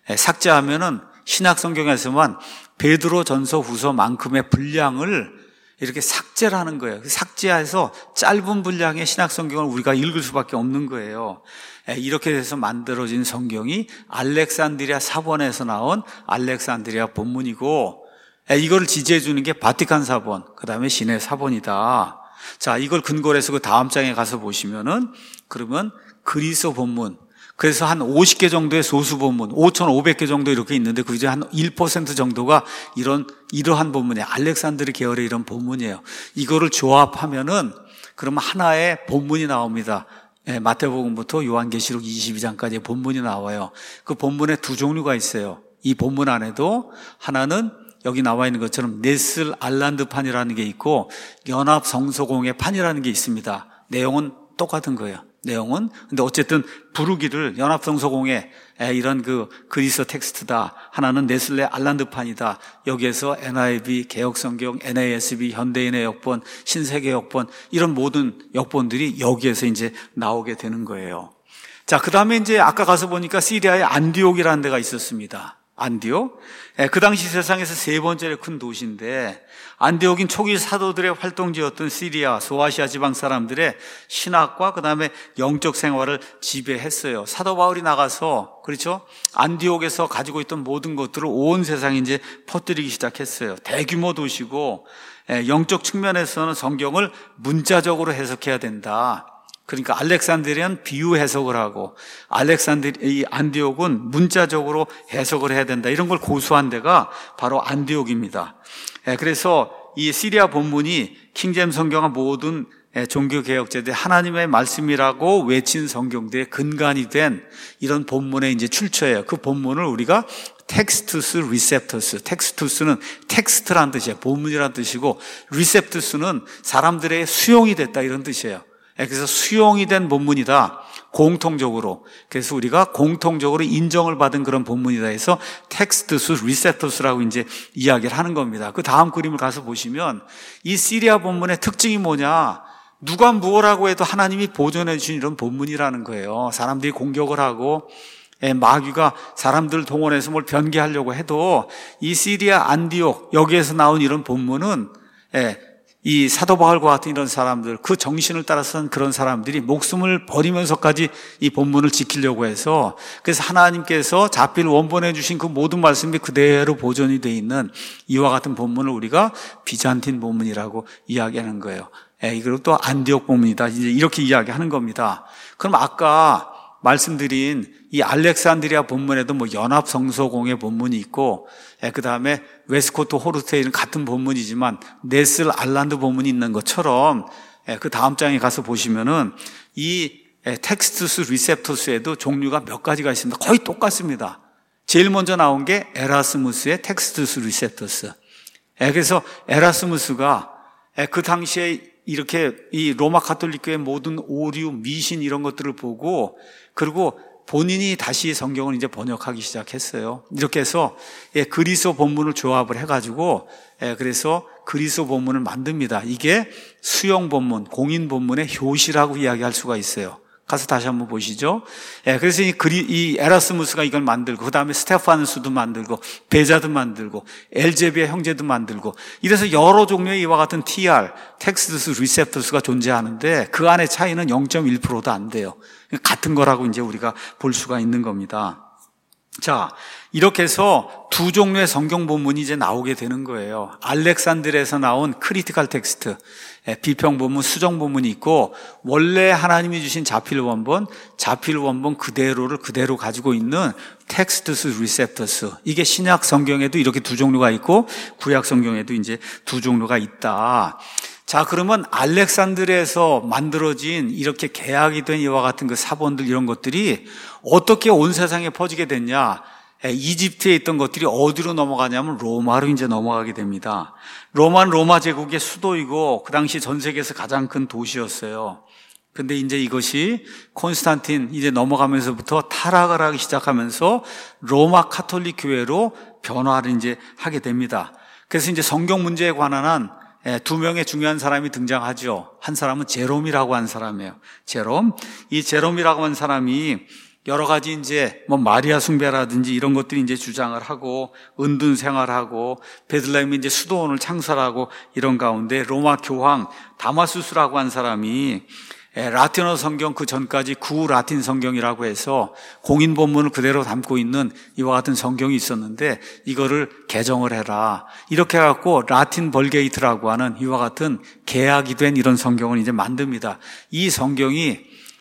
삭제하면은 신약 성경에서만 베드로 전서 후서만큼의 분량을 이렇게 삭제를 하는 거예요. 삭제해서 짧은 분량의 신약 성경을 우리가 읽을 수밖에 없는 거예요. 이렇게 돼서 만들어진 성경이 알렉산드리아 사본에서 나온 알렉산드리아 본문이고, 이걸 지지해 주는 게 바티칸 사본, 그 다음에 시내 사본이다. 자, 이걸 근거로 해서 그 다음 장에 가서 보시면은, 그러면 그리스 본문, 그래서 한 오십 개 정도의 소수 본문, 오천오백 개 정도 이렇게 있는데 그 중에 한 일 퍼센트 정도가 이런, 이러한 본문이에요. 알렉산드리 계열의 이런 본문이에요. 이거를 조합하면은, 그러면 하나의 본문이 나옵니다. 예, 마태복음부터 요한계시록 이십이 장까지의 본문이 나와요. 그 본문에 두 종류가 있어요. 이 본문 안에도 하나는 여기 나와 있는 것처럼 네슬 알란드판이라는 게 있고 연합성서공회판이라는 게 있습니다. 내용은 똑같은 거예요. 내용은. 근데 어쨌든 부르기를 연합성서공회 이런 그 그리스 텍스트다. 하나는 네슬레 알란드판이다. 여기에서 엔아이브이, 개역성경, 엔에이에스비, 현대인의 역본, 신세계 역본 이런 모든 역본들이 여기에서 이제 나오게 되는 거예요. 자, 그 다음에 이제 아까 가서 보니까 시리아의 안디옥이라는 데가 있었습니다. 안디옥. 그 당시 세상에서 세 번째로 큰 도시인데 안디옥인 초기 사도들의 활동지였던 시리아, 소아시아 지방 사람들의 신학과 그 다음에 영적 생활을 지배했어요. 사도 바울이 나가서 그렇죠? 안디옥에서 가지고 있던 모든 것들을 온 세상에 이제 퍼뜨리기 시작했어요. 대규모 도시고 영적 측면에서는 성경을 문자적으로 해석해야 된다. 그러니까 알렉산드리아는 비유 해석을 하고 알렉산드리 이 안디옥은 문자적으로 해석을 해야 된다. 이런 걸 고수한 데가 바로 안디옥입니다. 그래서 이 시리아 본문이 킹제임스 성경과 모든 종교 개혁자들 하나님의 말씀이라고 외친 성경들의 근간이 된 이런 본문의 이제 출처예요. 그 본문을 우리가 텍스투스 리셉터스, 텍스투스는 텍스트란 뜻이에요. 본문이란 뜻이고 리셉투스는 사람들의 수용이 됐다 이런 뜻이에요. 그래서 수용이 된 본문이다. 공통적으로. 그래서 우리가 공통적으로 인정을 받은 그런 본문이다 해서 텍스트스 리셉터스라고 이제 이야기를 하는 겁니다. 그 다음 그림을 가서 보시면 이 시리아 본문의 특징이 뭐냐? 누가 무엇라고 해도 하나님이 보존해 주신 이런 본문이라는 거예요. 사람들이 공격을 하고 마귀가 사람들을 동원해서 뭘 변개하려고 해도 이 시리아 안디옥 여기에서 나온 이런 본문은 이 사도 바울과 같은 이런 사람들, 그 정신을 따라서는 그런 사람들이 목숨을 버리면서까지 이 본문을 지키려고 해서 그래서 하나님께서 자필 원본해 주신 그 모든 말씀이 그대로 보존이 되어 있는 이와 같은 본문을 우리가 비잔틴 본문이라고 이야기하는 거예요. 예, 그리고 또 안디옥 본문이다. 이제 이렇게 이야기하는 겁니다. 그럼 아까 말씀드린 이 알렉산드리아 본문에도 뭐 연합성서공회 본문이 있고, 예, 그 다음에 웨스코트 호르테이는 같은 본문이지만 네슬 알란드 본문이 있는 것처럼, 예, 그 다음 장에 가서 보시면은 이 텍스투스 리셉터스에도 종류가 몇 가지가 있습니다. 거의 똑같습니다. 제일 먼저 나온 게 에라스무스의 텍스투스 리셉터스. 예, 그래서 에라스무스가 예, 그 당시에 이렇게 이 로마 가톨릭교의 모든 오류, 미신 이런 것들을 보고 그리고 본인이 다시 성경을 이제 번역하기 시작했어요. 이렇게 해서 예, 그리스어 본문을 조합을 해가지고 예, 그래서 그리스어 본문을 만듭니다. 이게 수용 본문, 공인 본문의 효시라고 이야기할 수가 있어요. 가서 다시 한번 보시죠. 예, 그래서 이, 그리, 이 에라스무스가 이걸 만들고, 그 다음에 스테파누스도 만들고, 베자도 만들고, 엘제비의 형제도 만들고, 이래서 여러 종류의 이와 같은 티알, 텍스투스 리셉터스가 존재하는데, 그 안에 차이는 영 점 일 퍼센트도 안 돼요. 같은 거라고 이제 우리가 볼 수가 있는 겁니다. 자, 이렇게 해서 두 종류의 성경 본문이 이제 나오게 되는 거예요. 알렉산드리아에서 나온 크리티컬 텍스트, 비평 본문, 수정 본문이 있고 원래 하나님이 주신 자필 원본, 자필 원본 그대로를 그대로 가지고 있는 텍스투스 리셉터스. 이게 신약 성경에도 이렇게 두 종류가 있고 구약 성경에도 이제 두 종류가 있다. 자, 그러면 알렉산드리아에서 만들어진 이렇게 개약이 된 이와 같은 그 사본들 이런 것들이 어떻게 온 세상에 퍼지게 됐냐? 이집트에 있던 것들이 어디로 넘어가냐면 로마로 이제 넘어가게 됩니다. 로마는 로마 제국의 수도이고 그 당시 전 세계에서 가장 큰 도시였어요. 근데 이제 이것이 콘스탄틴 이제 넘어가면서부터 타락을 하기 시작하면서 로마 카톨릭 교회로 변화를 이제 하게 됩니다. 그래서 이제 성경 문제에 관한 한 두 명의 중요한 사람이 등장하죠. 한 사람은 제롬이라고 하는 사람이에요. 제롬. 이 제롬이라고 하는 사람이 여러 가지 이제 뭐 마리아 숭배라든지 이런 것들이 이제 주장을 하고 은둔 생활하고 베들레헴에 이제 수도원을 창설하고 이런 가운데 로마 교황 다마수스라고 하는 사람이 라틴어 성경 그 전까지 구라틴 성경이라고 해서 공인 본문을 그대로 담고 있는 이와 같은 성경이 있었는데 이거를 개정을 해라. 이렇게 해갖고 라틴 벌게이트라고 하는 이와 같은 개약이 된 이런 성경을 이제 만듭니다. 이 성경이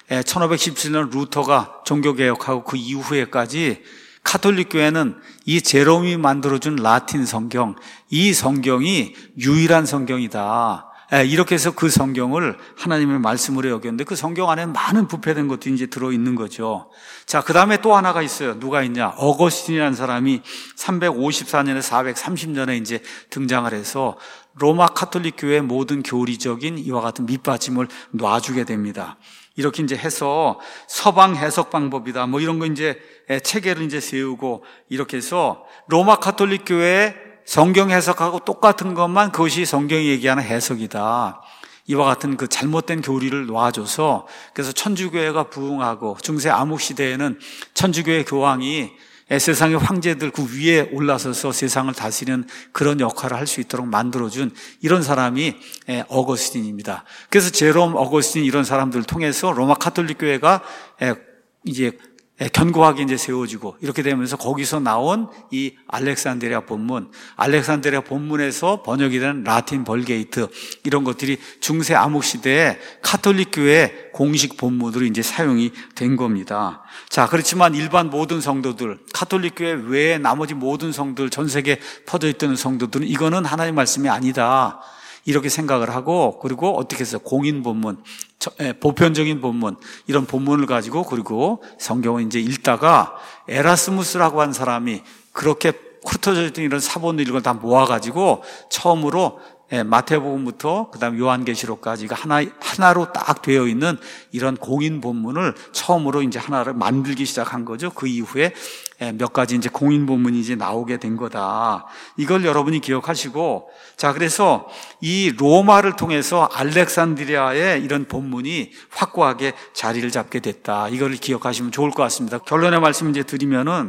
천오백십칠 년 루터가 종교개혁하고 그 이후에까지 카톨릭 교회는 이 제롬이 만들어준 라틴 성경, 이 성경이 유일한 성경이다. 이렇게 해서 그 성경을 하나님의 말씀으로 여겼는데 그 성경 안에 많은 부패된 것들이 이제 들어있는 거죠. 자, 그 다음에 또 하나가 있어요. 누가 있냐? 어거스틴이라는 사람이 삼백오십사 년에 사백삼십 년에 이제 등장을 해서 로마 카톨릭 교회의 모든 교리적인 이와 같은 밑받침을 놔주게 됩니다. 이렇게 이제 해서 서방 해석 방법이다. 뭐 이런 거 이제 체계를 이제 세우고 이렇게 해서 로마 카톨릭 교회의 성경 해석하고 똑같은 것만 그것이 성경이 얘기하는 해석이다. 이와 같은 그 잘못된 교리를 놔줘서 그래서 천주교회가 부흥하고 중세 암흑 시대에는 천주교회 교황이 세상의 황제들 그 위에 올라서서 세상을 다스리는 그런 역할을 할 수 있도록 만들어준 이런 사람이 어거스틴입니다. 그래서 제롬, 어거스틴 이런 사람들을 통해서 로마 카톨릭 교회가 이제 견고하게 이제 세워지고 이렇게 되면서 거기서 나온 이 알렉산드리아 본문, 알렉산드리아 본문에서 번역이 된 라틴 벌게이트 이런 것들이 중세 암흑 시대에 카톨릭 교회 공식 본문으로 이제 사용이 된 겁니다. 자, 그렇지만 일반 모든 성도들, 카톨릭 교회 외에 나머지 모든 성도들, 전 세계에 퍼져 있던 성도들은 이거는 하나님 말씀이 아니다. 이렇게 생각을 하고 그리고 어떻게 해서 공인 본문, 보편적인 본문 이런 본문을 가지고 그리고 성경을 이제 읽다가 에라스무스라고 한 사람이 그렇게 흩어져 있던 이런 사본을 이런 걸 다 모아가지고 처음으로 마태복음부터 그다음 요한계시록까지가 하나 하나로 딱 되어 있는 이런 공인 본문을 처음으로 이제 하나를 만들기 시작한 거죠. 그 이후에 몇 가지 이제 공인 본문이 이제 나오게 된 거다. 이걸 여러분이 기억하시고, 자, 그래서 이 로마를 통해서 알렉산드리아의 이런 본문이 확고하게 자리를 잡게 됐다. 이걸 기억하시면 좋을 것 같습니다. 결론의 말씀 이제 드리면은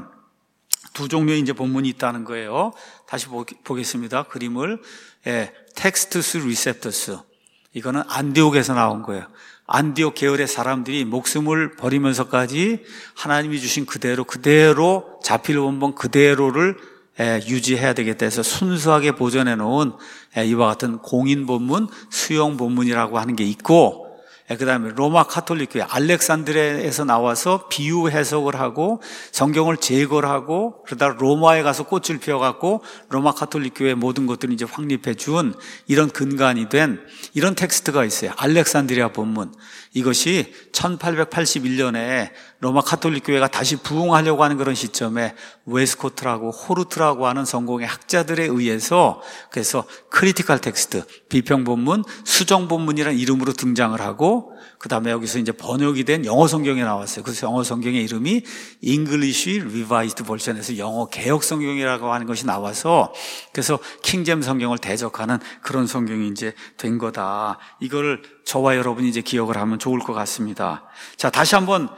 두 종류의 이제 본문이 있다는 거예요. 다시 보겠습니다. 그림을. 예, 텍스트스 리셉터스. 이거는 안디옥에서 나온 거예요. 안디옥 계열의 사람들이 목숨을 버리면서까지 하나님이 주신 그대로 그대로 자필 원본 그대로를 유지해야 되겠다 해서 순수하게 보존해 놓은 이와 같은 공인 본문, 수용 본문이라고 하는 게 있고, 그 다음에 로마 카톨릭 교회 알렉산드리아에서 나와서 비유 해석을 하고 성경을 제거를 하고 그러다 로마에 가서 꽃을 피워갖고 로마 카톨릭 교회 모든 것들을 이제 확립해 준 이런 근간이 된 이런 텍스트가 있어요. 알렉산드리아 본문. 이것이 천팔백팔십일 년에 로마 카톨릭 교회가 다시 부흥하려고 하는 그런 시점에 웨스코트라고 호르트라고 하는 성공의 학자들에 의해서 그래서 크리티컬 텍스트, 비평 본문, 수정 본문이라는 이름으로 등장을 하고 그 다음에 여기서 이제 번역이 된 영어 성경에 나왔어요. 그래서 영어 성경의 이름이 English Revised Version에서 영어 개혁 성경이라고 하는 것이 나와서 그래서 킹잼 성경을 대적하는 그런 성경이 이제 된 거다. 이거를 저와 여러분이 이제 기억을 하면 좋을 것 같습니다. 자, 다시 한번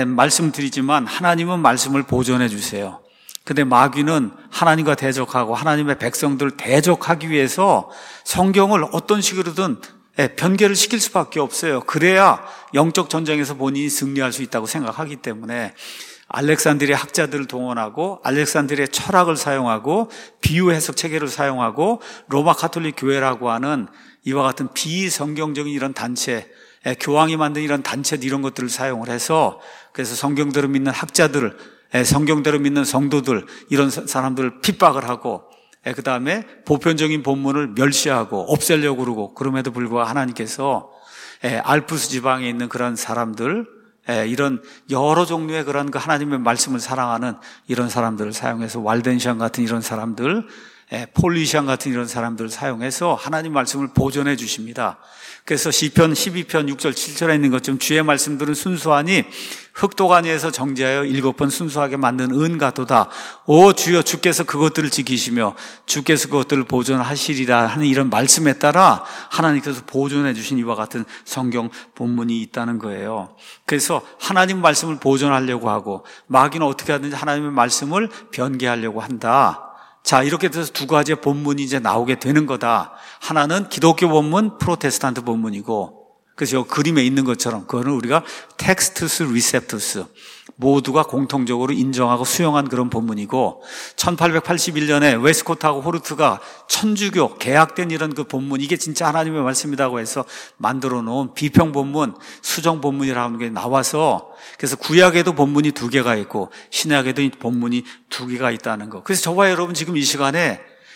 말씀드리지만 하나님은 말씀을 보존해 주세요. 근데 마귀는 하나님과 대적하고 하나님의 백성들을 대적하기 위해서 성경을 어떤 식으로든 변개를 시킬 수밖에 없어요. 그래야 영적 전쟁에서 본인이 승리할 수 있다고 생각하기 때문에 알렉산드리아 학자들을 동원하고 알렉산드리아 철학을 사용하고 비유 해석 체계를 사용하고 로마 카톨릭 교회라고 하는 이와 같은 비성경적인 이런 단체, 교황이 만든 이런 단체 이런 것들을 사용을 해서 그래서 성경대로 믿는 학자들을, 성경대로 믿는 성도들 이런 사람들을 핍박을 하고 그 다음에 보편적인 본문을 멸시하고 없애려고 그러고 그럼에도 불구하고 하나님께서 알프스 지방에 있는 그런 사람들 이런 여러 종류의 그런 그 하나님의 말씀을 사랑하는 이런 사람들을 사용해서 왈덴시안 같은 이런 사람들, 폴리시안 같은 이런 사람들을 사용해서 하나님 말씀을 보존해 주십니다. 그래서 시편 십이 편 육 절 칠 절에 있는 것처럼 주의 말씀들은 순수하니 흑도가니에서 정죄하여 일곱 번 순수하게 만든 은가도다. 오 주여 주께서 그것들을 지키시며 주께서 그것들을 보존하시리라 하는 이런 말씀에 따라 하나님께서 보존해 주신 이와 같은 성경 본문이 있다는 거예요. 그래서 하나님 말씀을 보존하려고 하고 마귀는 어떻게 하든지 하나님의 말씀을 변개하려고 한다. 자, 이렇게 돼서 두 가지의 본문이 이제 나오게 되는 거다. 하나는 기독교 본문, 프로테스탄트 본문이고, 그래서 이 그림에 있는 것처럼 그거는 우리가 텍스트스 리셉투스 모두가 공통적으로 인정하고 수용한 그런 본문이고, 천팔백팔십일 년에 웨스코트하고 호르트가 천주교 개약된 이런 그 본문, 이게 진짜 하나님의 말씀이라고 해서 만들어 놓은 비평 본문, 수정 본문이라는 게 나와서 그래서 구약에도 본문이 두 개가 있고 신약에도 본문이 두 개가 있다는 거. 그래서 저와 여러분 지금 이 시간에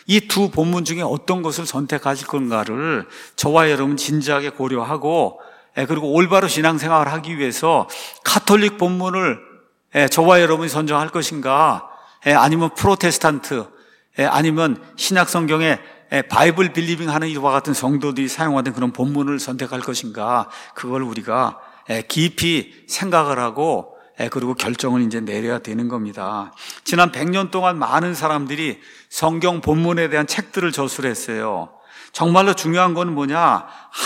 이 두 본문 중에 어떤 것을 선택하실 건가를 저와 여러분 진지하게 고려하고, 그리고 올바로 신앙생활을 하기 위해서 가톨릭 본문을 저와 여러분이 선정할 것인가, 아니면 프로테스탄트, 아니면 신약 성경에 바이블 빌리빙 하는 이와 같은 성도들이 사용하던 그런 본문을 선택할 것인가, 그걸 우리가 깊이 생각을 하고 그리고 결정을 이제 내려야 되는 겁니다. 지난 백 년 동안 많은 사람들이 성경 본문에 대한 책들을 저술했어요. 정말로 중요한 건 뭐냐?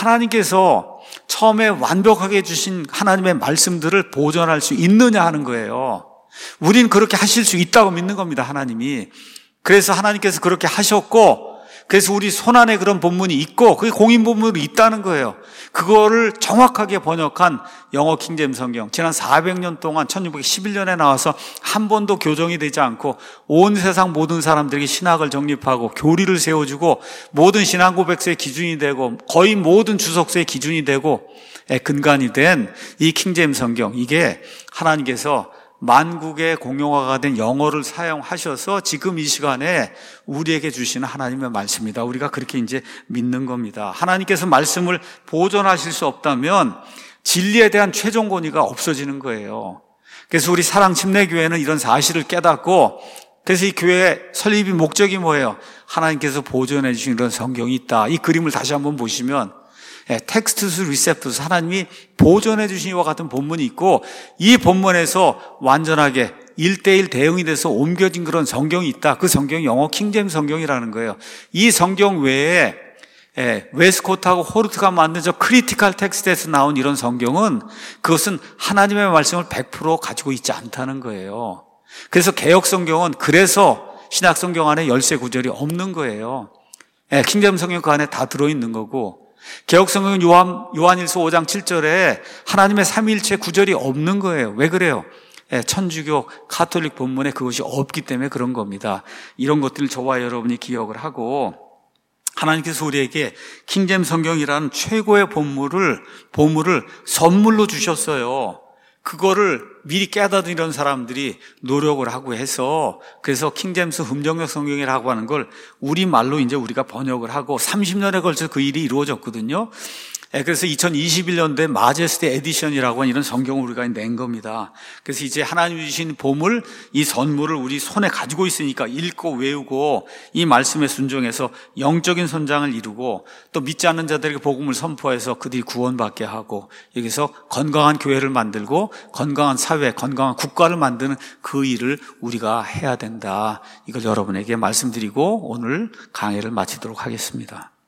하나님께서 처음에 완벽하게 주신 하나님의 말씀들을 보존할 수 있느냐 하는 거예요. 우린 그렇게 하실 수 있다고 믿는 겁니다, 하나님이. 그래서 하나님께서 그렇게 하셨고, 그래서 우리 손안에 그런 본문이 있고, 그게 공인 본문으로 있다는 거예요. 그거를 정확하게 번역한 영어 킹제임스 성경, 지난 사백 년 동안 천육백십일 년에 나와서 한 번도 교정이 되지 않고 온 세상 모든 사람들에게 신학을 정립하고 교리를 세워주고 모든 신앙 고백서의 기준이 되고 거의 모든 주석서의 기준이 되고 근간이 된 이 킹제임스 성경, 이게 하나님께서 만국의 공용화가 된 영어를 사용하셔서 지금 이 시간에 우리에게 주시는 하나님의 말씀이다. 우리가 그렇게 이제 믿는 겁니다. 하나님께서 말씀을 보존하실 수 없다면 진리에 대한 최종 권위가 없어지는 거예요. 그래서 우리 사랑침례교회는 이런 사실을 깨닫고, 그래서 이 교회 설립의 목적이 뭐예요? 하나님께서 보존해 주신 이런 성경이 있다. 이 그림을 다시 한번 보시면 텍스트스 리셉트스, 하나님이 보존해 주신 이와 같은 본문이 있고, 이 본문에서 완전하게 일대일 대응이 돼서 옮겨진 그런 성경이 있다. 그 성경이 영어 킹제임스 성경이라는 거예요. 이 성경 외에 웨스코트하고 호르트가 만든 저 크리티컬 텍스트에서 나온 이런 성경은, 그것은 하나님의 말씀을 백 퍼센트 가지고 있지 않다는 거예요. 그래서 개역 성경은, 그래서 신약 성경 안에 열쇠 구절이 없는 거예요. 킹제임스 성경 그 안에 다 들어있는 거고, 개역성경은 요한, 요한일서 오 장 칠 절에 하나님의 삼위일체 구절이 없는 거예요. 왜 그래요? 천주교 가톨릭 본문에 그것이 없기 때문에 그런 겁니다. 이런 것들을 저와 여러분이 기억을 하고, 하나님께서 우리에게 킹제임스 성경이라는 최고의 본물을, 보물을 선물로 주셨어요. 그거를 미리 깨닫는 사람들이 노력을 하고 해서, 그래서 킹제임스 흠정역 성경이라고 하는 걸 우리말로 이제 우리가 번역을 하고 삼십 년에 걸쳐 그 일이 이루어졌거든요. 그래서 이천이십일 년도에 마제스티 에디션이라고 하는 이런 성경을 우리가 낸 겁니다. 그래서 이제 하나님이 주신 보물, 이 선물을 우리 손에 가지고 있으니까 읽고 외우고 이 말씀에 순종해서 영적인 선장을 이루고, 또 믿지 않는 자들에게 복음을 선포해서 그들이 구원받게 하고, 여기서 건강한 교회를 만들고 건강한 사회, 건강한 국가를 만드는 그 일을 우리가 해야 된다. 이걸 여러분에게 말씀드리고 오늘 강의를 마치도록 하겠습니다.